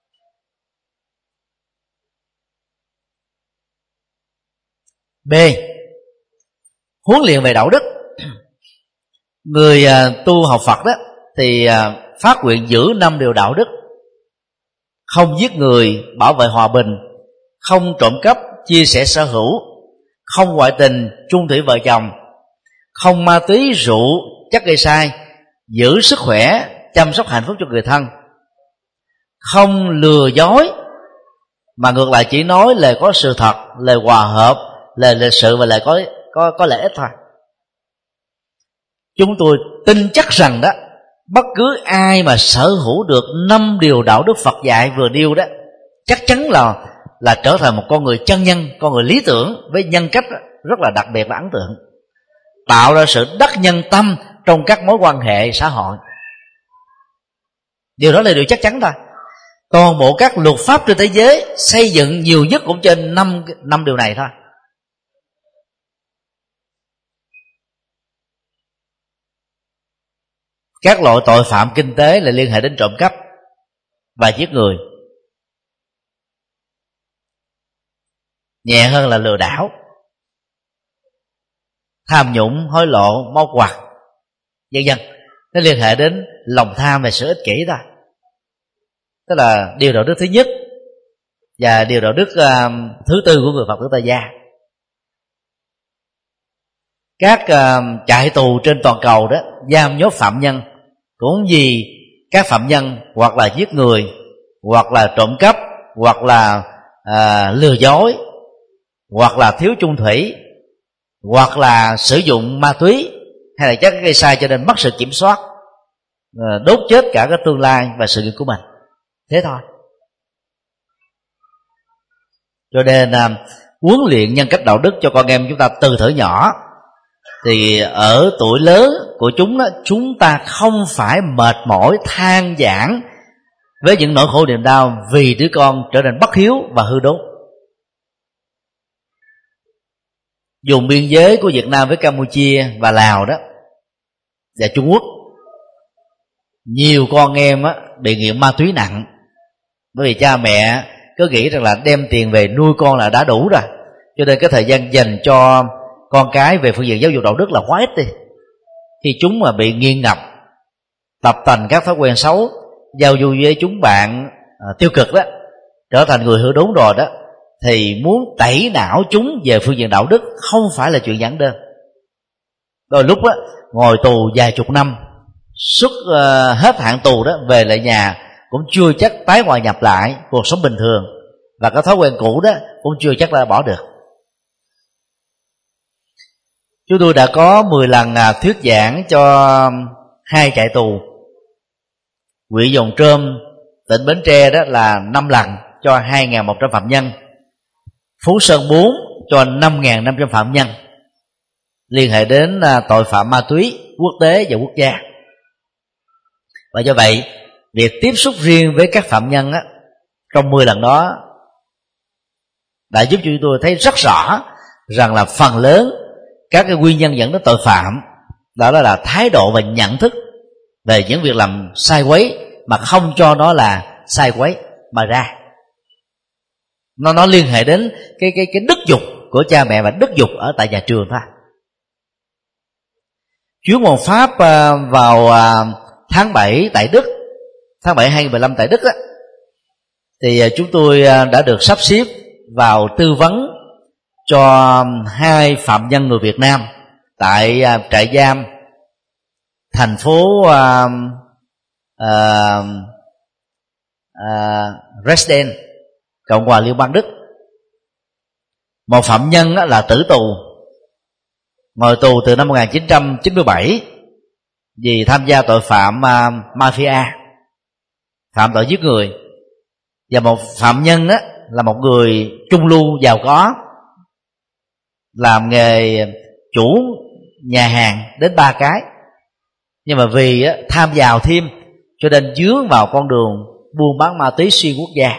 B. Huấn luyện về đạo đức. Người tu học Phật đó thì phát nguyện giữ 5 điều đạo đức: không giết người, bảo vệ hòa bình; không trộm cắp, chia sẻ sở hữu; không ngoại tình, chung thủy vợ chồng; không ma túy, rượu, chất gây sai; giữ sức khỏe, chăm sóc hạnh phúc cho người thân; không lừa dối mà ngược lại chỉ nói lời có sự thật, lời hòa hợp, lời lịch sự và lời có lợi ích thôi. Chúng tôi tin chắc rằng đó, bất cứ ai mà sở hữu được 5 điều đạo đức Phật dạy vừa nêu đó, chắc chắn là trở thành một con người chân nhân, con người lý tưởng với nhân cách rất là đặc biệt và ấn tượng, tạo ra sự đắc nhân tâm trong các mối quan hệ xã hội. Điều đó là điều chắc chắn thôi. Toàn bộ các luật pháp trên thế giới xây dựng nhiều nhất cũng trên 5 điều này thôi. Các loại tội phạm kinh tế là liên hệ đến trộm cắp và giết người, nhẹ hơn là lừa đảo, tham nhũng, hối lộ, móc ngoặt, vân vân. Nó liên hệ đến lòng tham và sự ích kỷ thôi. Tức là điều đạo đức thứ nhất và điều đạo đức thứ tư của người Phật tử tại gia. Các trại tù trên toàn cầu đó giam nhốt phạm nhân cũng vì các phạm nhân hoặc là giết người, hoặc là trộm cắp, hoặc là lừa dối, hoặc là thiếu chung thủy, hoặc là sử dụng ma túy hay là chất gây sai, cho nên mất sự kiểm soát, đốt chết cả cái tương lai và sự nghiệp của mình. Thế thôi. Cho nên huấn luyện nhân cách đạo đức cho con em chúng ta từ thuở nhỏ, thì ở tuổi lớn của chúng đó, chúng ta không phải mệt mỏi than vãn với những nỗi khổ niềm đau vì đứa con trở nên bất hiếu và hư đốn. Vùng biên giới của Việt Nam với Campuchia và Lào đó và Trung Quốc, nhiều con em bị nghiện ma túy nặng, bởi vì cha mẹ cứ nghĩ rằng là đem tiền về nuôi con là đã đủ rồi, cho nên cái thời gian dành cho con cái về phương diện giáo dục đạo đức là quá ít đi. Khi chúng mà bị nghiện ngập, tập thành các thói quen xấu, giao du với chúng bạn tiêu cực đó, trở thành người hư đốn rồi đó, thì muốn tẩy não chúng về phương diện đạo đức không phải là chuyện giản đơn. Đôi lúc đó, ngồi tù vài chục năm, xuất hết hạn tù đó, về lại nhà cũng chưa chắc tái hòa nhập lại cuộc sống bình thường, và cái thói quen cũ đó cũng chưa chắc đã bỏ được. Chúng tôi đã có 10 lần thuyết giảng cho 2 trại tù. Huyện Giồng Trôm, tỉnh Bến Tre đó là 5 lần cho 2.100 phạm nhân, Phú Sơn 4 cho 5.500 phạm nhân, liên hệ đến tội phạm ma túy quốc tế và quốc gia. Và do vậy, việc tiếp xúc riêng với các phạm nhân trong 10 lần đó đã giúp cho chúng tôi thấy rất rõ rằng là phần lớn các cái nguyên nhân dẫn đến tội phạm đó là thái độ và nhận thức về những việc làm sai quấy mà không cho nó là sai quấy mà ra. Nó liên hệ đến cái đức dục của cha mẹ và đức dục ở tại nhà trường thôi. Chuyến hoàn pháp vào tháng 7 tại Đức, tháng 7 2015 tại Đức thì chúng tôi đã được sắp xếp vào tư vấn cho 2 phạm nhân người Việt Nam tại trại giam thành phố Dresden, Cộng hòa Liên bang Đức. Một phạm nhân là tử tù, ngồi tù từ năm 1997 vì tham gia tội phạm mafia, phạm tội giết người. Và một phạm nhân là một người trung lưu giàu có, làm nghề chủ nhà hàng đến 3 cái, nhưng mà vì tham giàu thêm cho nên dướng vào con đường buôn bán ma túy xuyên quốc gia.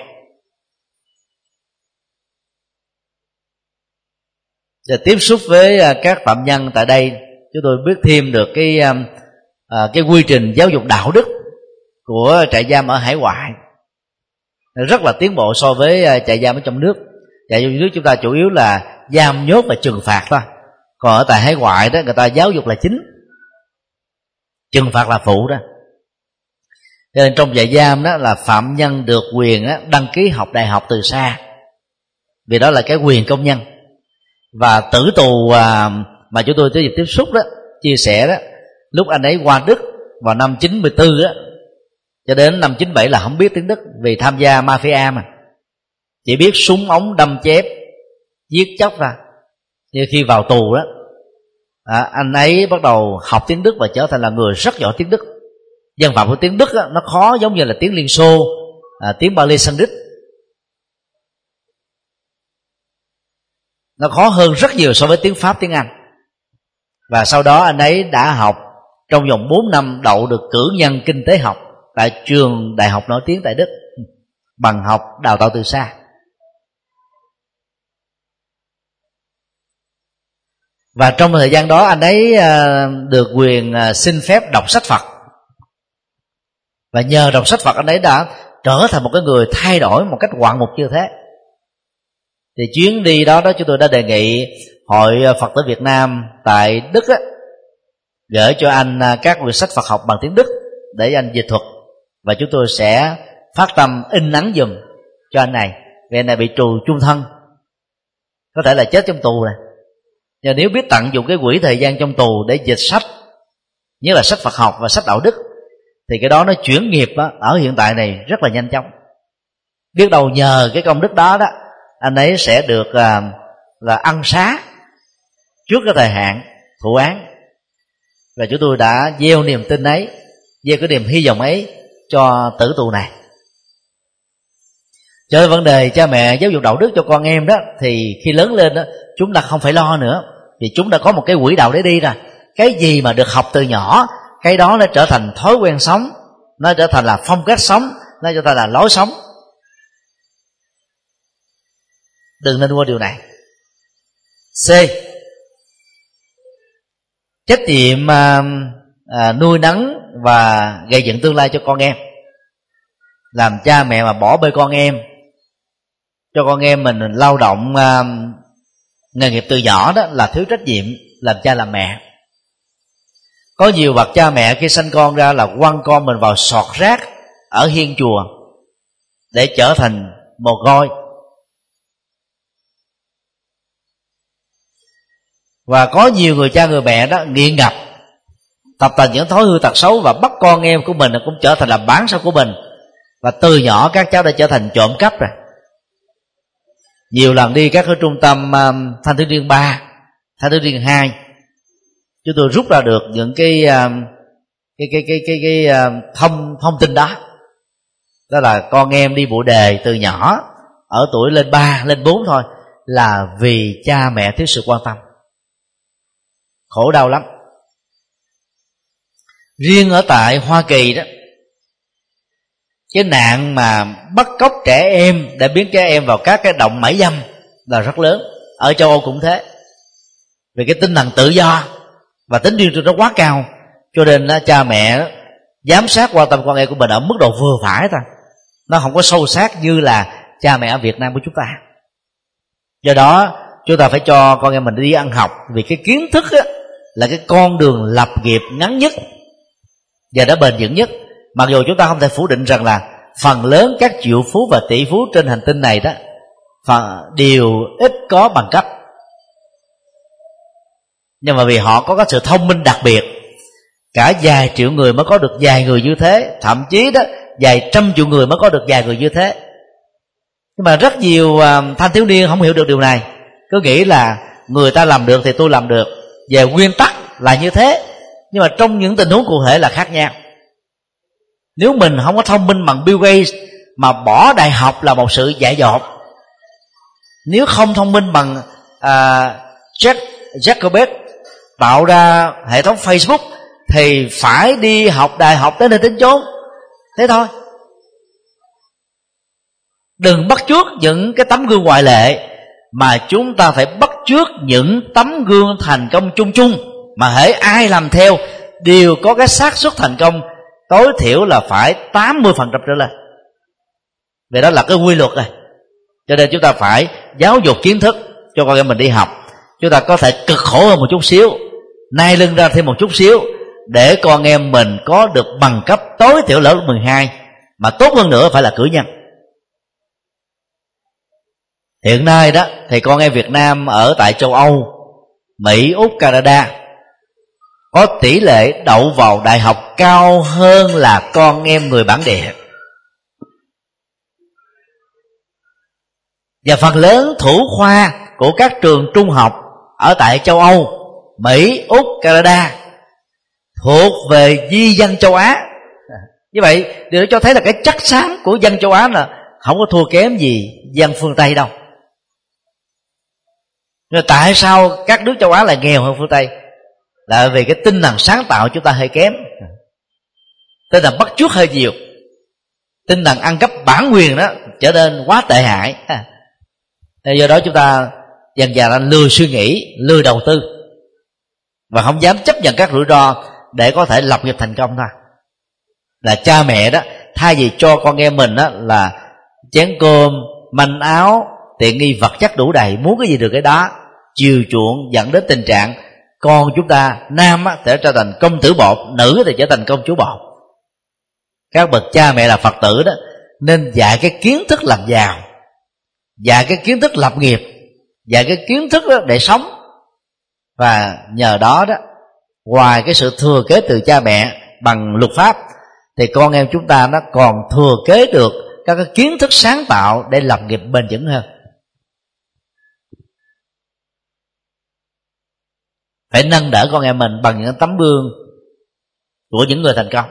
Để tiếp xúc với các phạm nhân tại đây, chúng tôi biết thêm được cái quy trình giáo dục đạo đức của trại giam ở hải ngoại rất là tiến bộ so với trại giam ở trong nước. Trại giam trong nước chúng ta chủ yếu là giam nhốt và trừng phạt thôi, còn ở tại hải ngoại đó người ta giáo dục là chính, trừng phạt là phụ đó. Cho nên trong trại giam đó là phạm nhân được quyền đăng ký học đại học từ xa, vì đó là cái quyền công nhân. Và tử tù mà chúng tôi tới dịp tiếp xúc đó, chia sẻ đó, lúc anh ấy qua Đức vào năm 94 á, cho đến năm 97 là không biết tiếng Đức vì tham gia mafia mà, chỉ biết súng ống đâm chém giết chóc ra. Nhưng khi vào tù đó, anh ấy bắt đầu học tiếng Đức và trở thành là người rất giỏi tiếng Đức. Dân vọng của tiếng Đức đó, nó khó giống như là tiếng Liên Xô, tiếng Ba Lê San Đức, nó khó hơn rất nhiều so với tiếng Pháp, tiếng Anh. Và sau đó anh ấy đã học trong vòng 4 năm, đậu được cử nhân kinh tế học tại trường đại học nổi tiếng tại Đức, bằng học đào tạo từ xa. Và trong thời gian đó anh ấy được quyền xin phép đọc sách Phật, và nhờ đọc sách Phật anh ấy đã trở thành một cái người thay đổi một cách ngoạn mục như thế. Thì chuyến đi đó chúng tôi đã đề nghị Hội Phật tử Việt Nam tại Đức gửi cho anh các quyển sách Phật học bằng tiếng Đức để anh dịch thuật, và chúng tôi sẽ phát tâm in ấn giùm cho anh này, vì anh này bị tù chung thân, có thể là chết trong tù này. Nhưng nếu biết tận dụng cái quỹ thời gian trong tù để dịch sách, nhất là sách Phật học và sách đạo đức, thì cái đó nó chuyển nghiệp ở hiện tại này rất là nhanh chóng. Biết đâu nhờ cái công đức đó anh ấy sẽ được là ân xá trước cái thời hạn thụ án. Và chúng tôi đã gieo niềm tin ấy, gieo cái niềm hy vọng ấy cho tử tù này. Cho nên vấn đề cha mẹ giáo dục đạo đức cho con em đó, thì khi lớn lên đó, chúng ta không phải lo nữa, vì chúng ta có một cái quỹ đạo để đi rồi. Cái gì mà được học từ nhỏ, cái đó nó trở thành thói quen sống, nó trở thành là phong cách sống, nó trở thành là lối sống. Đừng nên quên điều này. C. Trách nhiệm nuôi nấng và gây dựng tương lai cho con em. Làm cha mẹ mà bỏ bê con em, cho con em mình lao động nghề nghiệp từ nhỏ đó là thiếu trách nhiệm làm cha làm mẹ. Có nhiều bậc cha mẹ khi sanh con ra là quăng con mình vào sọt rác ở hiên chùa để trở thành mồ côi. Và có nhiều người cha người mẹ đó nghiện ngập, tập tành những thói hư tật xấu, và bắt con em của mình cũng trở thành là bản sao của mình. Và từ nhỏ các cháu đã trở thành trộm cắp rồi. Nhiều lần đi các cái trung tâm thanh thiếu niên 3, thanh thiếu niên 2, chúng tôi rút ra được những cái thông tin đó. Đó là con em đi bộ đề từ nhỏ, ở tuổi lên 3, lên 4 thôi, là vì cha mẹ thiếu sự quan tâm. Khổ đau lắm. Riêng ở tại Hoa Kỳ đó, cái nạn mà bắt cóc trẻ em để biến trẻ em vào các cái động mại dâm là rất lớn. Ở châu Âu cũng thế. Vì cái tinh thần tự do và tính riêng tư nó quá cao, cho nên cha mẹ giám sát quan tâm con em của mình ở mức độ vừa phải thôi, nó không có sâu sát như là cha mẹ ở Việt Nam của chúng ta. Do đó chúng ta phải cho con em mình đi ăn học, vì cái kiến thức là cái con đường lập nghiệp ngắn nhất và đã bền vững nhất. Mặc dù chúng ta không thể phủ định rằng là phần lớn các triệu phú và tỷ phú trên hành tinh này đó đều ít có bằng cấp, Nhưng mà vì họ có cái sự thông minh đặc biệt, cả vài triệu người mới có được vài người như thế, thậm chí đó vài trăm triệu người mới có được vài người như thế. Nhưng mà rất nhiều thanh thiếu niên không hiểu được điều này, cứ nghĩ là người ta làm được thì tôi làm được, về nguyên tắc là như thế, nhưng mà trong những tình huống cụ thể là khác nhau. Nếu mình không có thông minh bằng Bill Gates mà bỏ đại học là một sự dại dột, nếu không thông minh bằng Jack Zuckerberg tạo ra hệ thống Facebook thì phải đi học đại học tới nơi đến chốn. Thế thôi. Đừng bắt chước những cái tấm gương ngoại lệ, mà chúng ta phải bắt chước những tấm gương thành công chung chung, mà hễ ai làm theo đều có cái xác suất thành công tối thiểu là phải 80% trở lên. Vì đó là cái quy luật rồi. Cho nên chúng ta phải giáo dục kiến thức cho con em mình đi học. Chúng ta có thể cực khổ hơn một chút xíu, nai lưng ra thêm một chút xíu, để con em mình có được bằng cấp tối thiểu lớp 12, mà tốt hơn nữa phải là cử nhân. Hiện nay đó thì con em Việt Nam ở tại châu Âu, Mỹ, Úc, Canada có tỷ lệ đậu vào đại học cao hơn là con em người bản địa. Và phần lớn thủ khoa của các trường trung học ở tại châu Âu, Mỹ, Úc, Canada thuộc về di dân châu Á. Như vậy điều đó cho thấy là cái chất xám của dân châu Á là không có thua kém gì dân phương Tây đâu. Nhưng tại sao các nước châu Á lại nghèo hơn phương Tây? Là vì cái tinh thần sáng tạo chúng ta hơi kém, tinh thần bắt chước hơi nhiều, tinh thần ăn cắp bản quyền đó trở nên quá tệ hại. Do đó chúng ta dần dần lười suy nghĩ, lười đầu tư, và không dám chấp nhận các rủi ro để có thể lập nghiệp thành công thôi. Là cha mẹ đó, thay vì cho con em mình đó là chén cơm, manh áo, tiện nghi vật chất đủ đầy, muốn cái gì được cái đó, chiều chuộng dẫn đến tình trạng con chúng ta nam sẽ trở thành công tử bột, nữ thì trở thành công chúa bột. Các bậc cha mẹ là Phật tử đó nên dạy cái kiến thức làm giàu, dạy cái kiến thức lập nghiệp, dạy cái kiến thức đó để sống. Và nhờ đó đó, ngoài cái sự thừa kế từ cha mẹ bằng luật pháp, thì con em chúng ta nó còn thừa kế được các cái kiến thức sáng tạo để lập nghiệp bền vững hơn. Phải nâng đỡ con em mình bằng những tấm gương của những người thành công.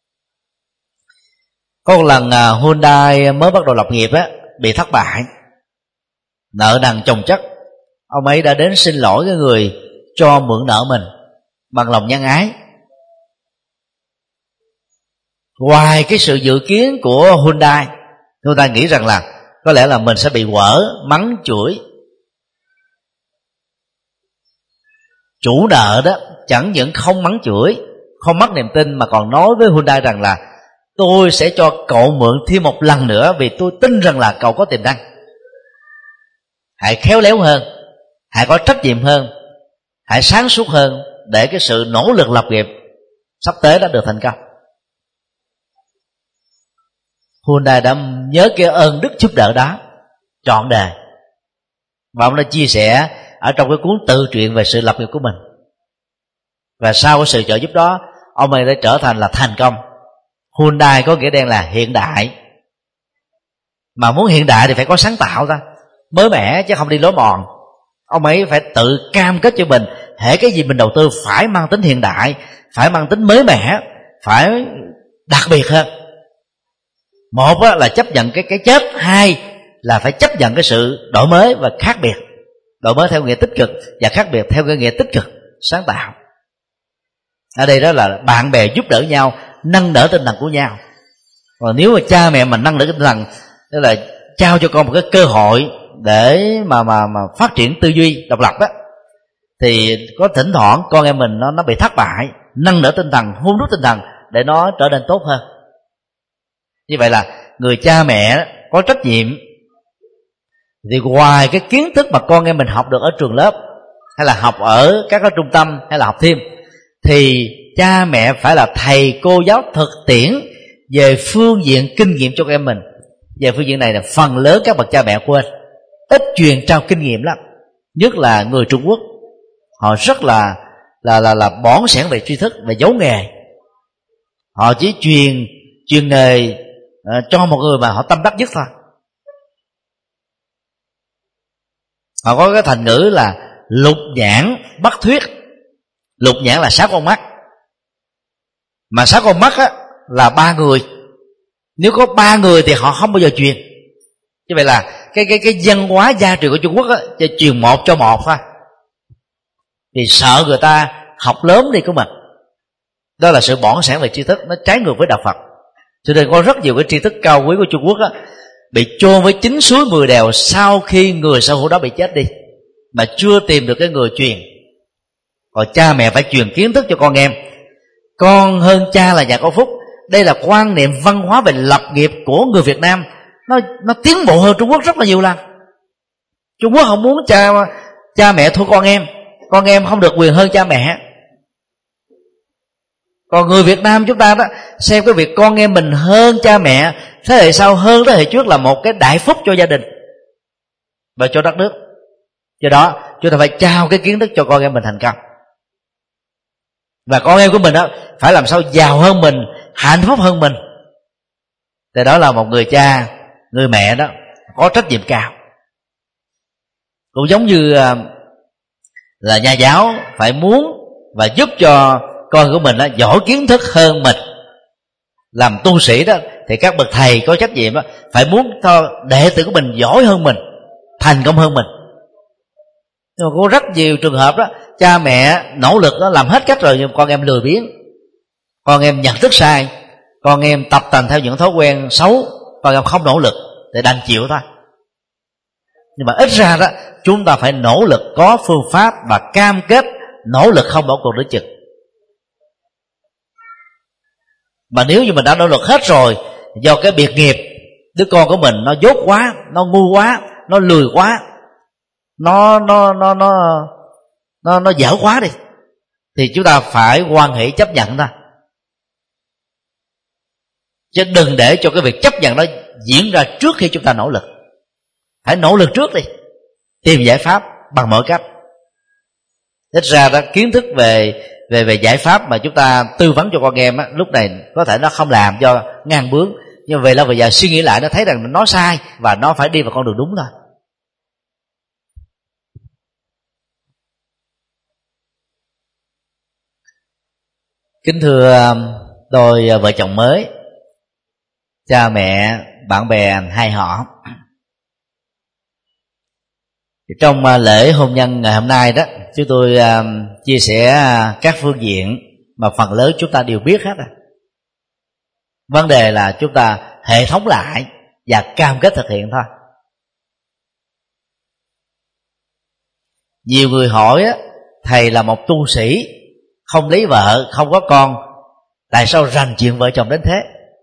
Có một lần Hyundai mới bắt đầu lập nghiệp á, bị thất bại, nợ nần chồng chất. Ông ấy đã đến xin lỗi cái người cho mượn nợ mình bằng lòng nhân ái. Ngoài cái sự dự kiến của Hyundai nghĩ rằng là có lẽ là mình sẽ bị quở, mắng, chửi. Chủ nợ đó chẳng những không mắng chửi, không mất niềm tin, mà còn nói với Hyundai rằng là tôi sẽ cho cậu mượn thêm một lần nữa, vì tôi tin rằng là cậu có tiềm năng. Hãy khéo léo hơn, hãy có trách nhiệm hơn, hãy sáng suốt hơn, để cái sự nỗ lực lập nghiệp sắp tới đã được thành công. Hyundai đã nhớ cái ơn đức giúp đỡ đó trọn đời, và ông đã chia sẻ ở trong cái cuốn tự truyện về sự lập nghiệp của mình. Và sau cái sự trợ giúp đó, ông ấy đã trở thành là thành công. Hyundai có nghĩa đen là hiện đại, mà muốn hiện đại thì phải có sáng tạo ra, mới mẻ chứ không đi lối mòn. Ông ấy phải tự cam kết cho mình, hễ cái gì mình đầu tư phải mang tính hiện đại, phải mang tính mới mẻ, phải đặc biệt hơn. Một là chấp nhận cái chết, hai là phải chấp nhận cái sự đổi mới và khác biệt. Đổi mới theo nghĩa tích cực và khác biệt theo cái nghĩa tích cực, sáng tạo. Ở đây đó là bạn bè giúp đỡ nhau, nâng đỡ tinh thần của nhau. Còn nếu mà cha mẹ mình nâng đỡ tinh thần, tức là trao cho con một cái cơ hội để mà phát triển tư duy độc lập á, thì có thỉnh thoảng con em mình nó bị thất bại, nâng đỡ tinh thần, hôn đúc tinh thần để nó trở nên tốt hơn. Như vậy là người cha mẹ có trách nhiệm. Thì ngoài cái kiến thức mà con em mình học được ở trường lớp, hay là học ở các cái trung tâm, hay là học thêm, thì cha mẹ phải là thầy cô giáo thực tiễn về phương diện kinh nghiệm cho các em mình. Về phương diện này là phần lớn các bậc cha mẹ quên, ít truyền trao kinh nghiệm lắm, nhất là người Trung Quốc. họ rất là bỏn sẻn về tri thức, về dấu nghề. Họ chỉ truyền nghề cho một người mà họ tâm đắc nhất thôi. Họ có cái thành ngữ là lục nhãn bắt thuyết. Lục nhãn là 6 con mắt, mà 6 con mắt á là 3 người. Nếu có 3 người thì họ không bao giờ truyền. Như vậy là cái văn hóa gia truyền của Trung Quốc á, chỉ truyền một cho một thôi, vì sợ người ta học lớn đi của mình. Đó là sự bỏn sẻn về tri thức, nó trái ngược với đạo Phật. Cho nên có rất nhiều cái tri thức cao quý của Trung Quốc á, bị chôn với 9 suối 10 đèo sau khi người sở hữu đó bị chết đi, mà chưa tìm được cái người truyền. Còn cha mẹ phải truyền kiến thức cho con em. Con hơn cha là nhà có phúc. Đây là quan niệm văn hóa về lập nghiệp của người Việt Nam. Nó tiến bộ hơn Trung Quốc rất là nhiều lần. Trung Quốc không muốn cha mẹ thua con em không được quyền hơn cha mẹ. Còn người Việt Nam chúng ta đó, xem cái việc con em mình hơn cha mẹ, thế hệ sau hơn thế hệ trước là một cái đại phúc cho gia đình và cho đất nước. Do đó chúng ta phải trao cái kiến thức cho con em mình thành công, và con em của mình đó phải làm sao giàu hơn mình, hạnh phúc hơn mình. Thì đó là một người cha, người mẹ đó có trách nhiệm cao. Cũng giống như là nhà giáo phải muốn và giúp cho con của mình đó giỏi kiến thức hơn mình. Làm tu sĩ đó thì các bậc thầy có trách nhiệm đó phải muốn cho đệ tử của mình giỏi hơn mình, thành công hơn mình. Nhưng mà có rất nhiều trường hợp đó, cha mẹ nỗ lực đó, làm hết cách rồi, nhưng con em lười biếng, con em nhận thức sai, con em tập tành theo những thói quen xấu, con em không nỗ lực thì đành chịu thôi. Nhưng mà ít ra đó chúng ta phải nỗ lực, có phương pháp và cam kết nỗ lực không bỏ cuộc nửa chừng. Mà nếu như mình đã nỗ lực hết rồi, do cái biệt nghiệp đứa con của mình nó dốt quá, nó ngu quá, nó lười quá, nó dở quá đi, thì chúng ta phải hoan hỷ chấp nhận thôi, chứ đừng để cho cái việc chấp nhận đó diễn ra trước khi chúng ta nỗ lực. Phải nỗ lực trước đi, tìm giải pháp bằng mọi cách. Ít ra đó kiến thức về giải pháp mà chúng ta tư vấn cho con em á, lúc này có thể nó không làm do ngang bướng, nhưng về lâu về dài suy nghĩ lại nó thấy rằng nó sai và nó phải đi vào con đường đúng thôi. Kính thưa đôi vợ chồng mới, cha mẹ, bạn bè hai họ, trong lễ hôn nhân ngày hôm nay đó, chúng tôi chia sẻ các phương diện mà phần lớn chúng ta đều biết hết rồi. Vấn đề là chúng ta hệ thống lại và cam kết thực hiện thôi. Nhiều người hỏi á, thầy là một tu sĩ, không lấy vợ, không có con, tại sao rành chuyện vợ chồng đến thế?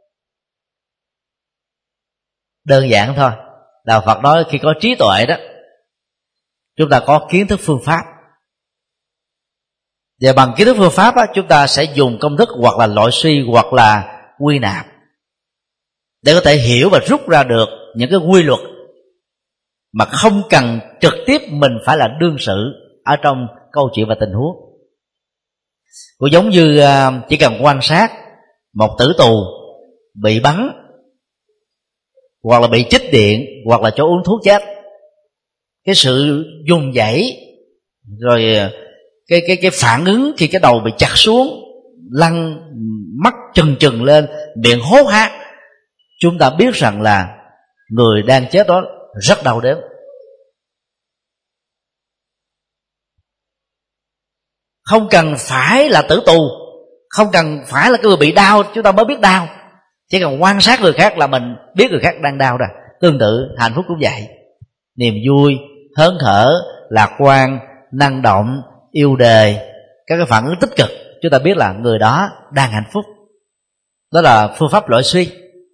Đơn giản thôi, Đạo Phật nói khi có trí tuệ đó, chúng ta có kiến thức phương pháp, và bằng kiến thức phương pháp á, chúng ta sẽ dùng công thức hoặc là loại suy hoặc là quy nạp để có thể hiểu và rút ra được những cái quy luật mà không cần trực tiếp mình phải là đương sự ở trong câu chuyện và tình huống. Cũng giống như chỉ cần quan sát một tử tù bị bắn, hoặc là bị chích điện, hoặc là cho uống thuốc chết, cái sự dùng dãy rồi cái phản ứng khi cái đầu bị chặt xuống, lăn mắt trừng lên, miệng hốt hác, chúng ta biết rằng là người đang chết đó rất đau đớn. Không cần phải là tử tù, không cần phải là cái người bị đau chúng ta mới biết đau, chỉ cần quan sát người khác là mình biết người khác đang đau rồi. Tương tự hạnh phúc cũng vậy, niềm vui, hớn hở, lạc quan, năng động, yêu đời, các cái phản ứng tích cực, chúng ta biết là người đó đang hạnh phúc. Đó là phương pháp loại suy.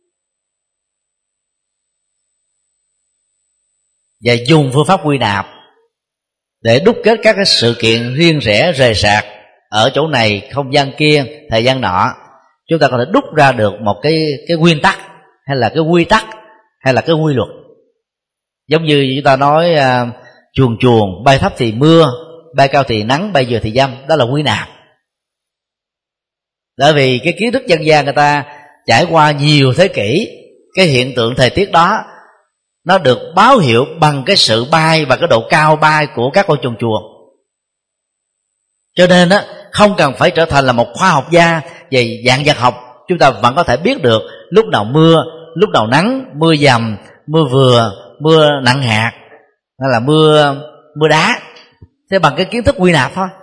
Và dùng phương pháp quy nạp để đúc kết các cái sự kiện riêng rẽ rời rạc ở chỗ này, không gian kia, thời gian nọ. Chúng ta có thể đúc ra được một cái nguyên tắc, hay là cái quy tắc, hay là cái quy luật. Giống như chúng ta nói chuồn chuồn bay thấp thì mưa, bay cao thì nắng, bay vừa thì dâm, đó là quy nạp. Bởi vì cái kiến thức dân gian người ta trải qua nhiều thế kỷ, cái hiện tượng thời tiết đó nó được báo hiệu bằng cái sự bay và cái độ cao bay của các con chuồn chuồn. Cho nên á, không cần phải trở thành là một khoa học gia về dạng vật học, chúng ta vẫn có thể biết được lúc nào mưa, lúc nào nắng, mưa dầm, mưa vừa, mưa nặng hạt, hay là mưa đá, thế bằng cái kiến thức quy nạp thôi.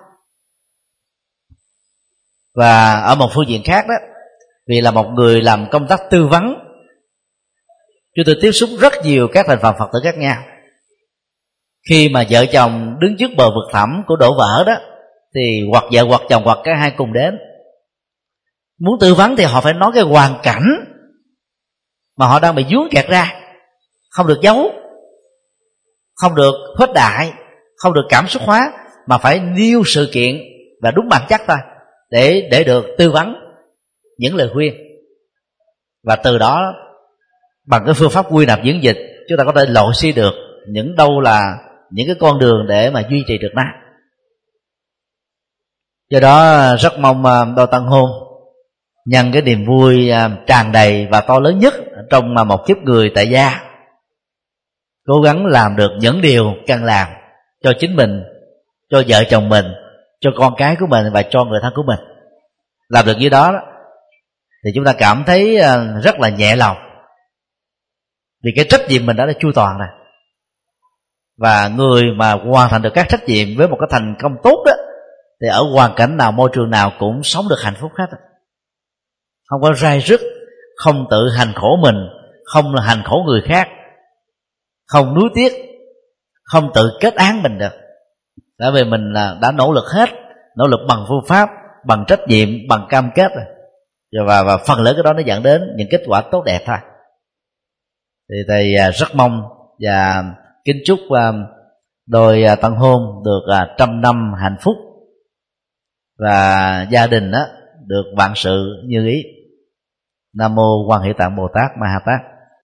Và ở một phương diện khác đó, vì là một người làm công tác tư vấn, chúng tôi tiếp xúc rất nhiều các thành phần Phật tử khác nhau. Khi mà vợ chồng đứng trước bờ vực thẳm của đổ vỡ đó, thì hoặc vợ hoặc chồng hoặc cả hai cùng đến. Muốn tư vấn thì họ phải nói cái hoàn cảnh mà họ đang bị vướng kẹt ra, không được giấu, không được khuếch đại, không được cảm xúc hóa, mà phải nêu sự kiện và đúng bản chất thôi, để được tư vấn những lời khuyên. Và từ đó bằng cái phương pháp quy nạp diễn dịch, chúng ta có thể lộ suy được những đâu là những cái con đường để mà duy trì được nó. Do đó rất mong đôi tân hôn nhân cái niềm vui tràn đầy và to lớn nhất trong một kiếp người tại gia, cố gắng làm được những điều cần làm cho chính mình, cho vợ chồng mình, cho con cái của mình và cho người thân của mình. Làm được như đó thì chúng ta cảm thấy rất là nhẹ lòng, vì cái trách nhiệm mình đã chu toàn rồi. Và người mà hoàn thành được các trách nhiệm với một cái thành công tốt đó, thì ở hoàn cảnh nào, môi trường nào cũng sống được hạnh phúc hết, không có rai rứt, không tự hành khổ mình, không là hành khổ người khác, không nuối tiếc, không tự kết án mình được. Bởi vì mình đã nỗ lực hết, nỗ lực bằng phương pháp, bằng trách nhiệm, bằng cam kết rồi. Và phần lớn cái đó nó dẫn đến những kết quả tốt đẹp thôi. Thì thầy rất mong và kính chúc đôi tân hôn được 100 năm hạnh phúc, và gia đình đó được vạn sự như ý. Nam mô Quan Hệ Tạng Bồ Tát Ma Ha Tát.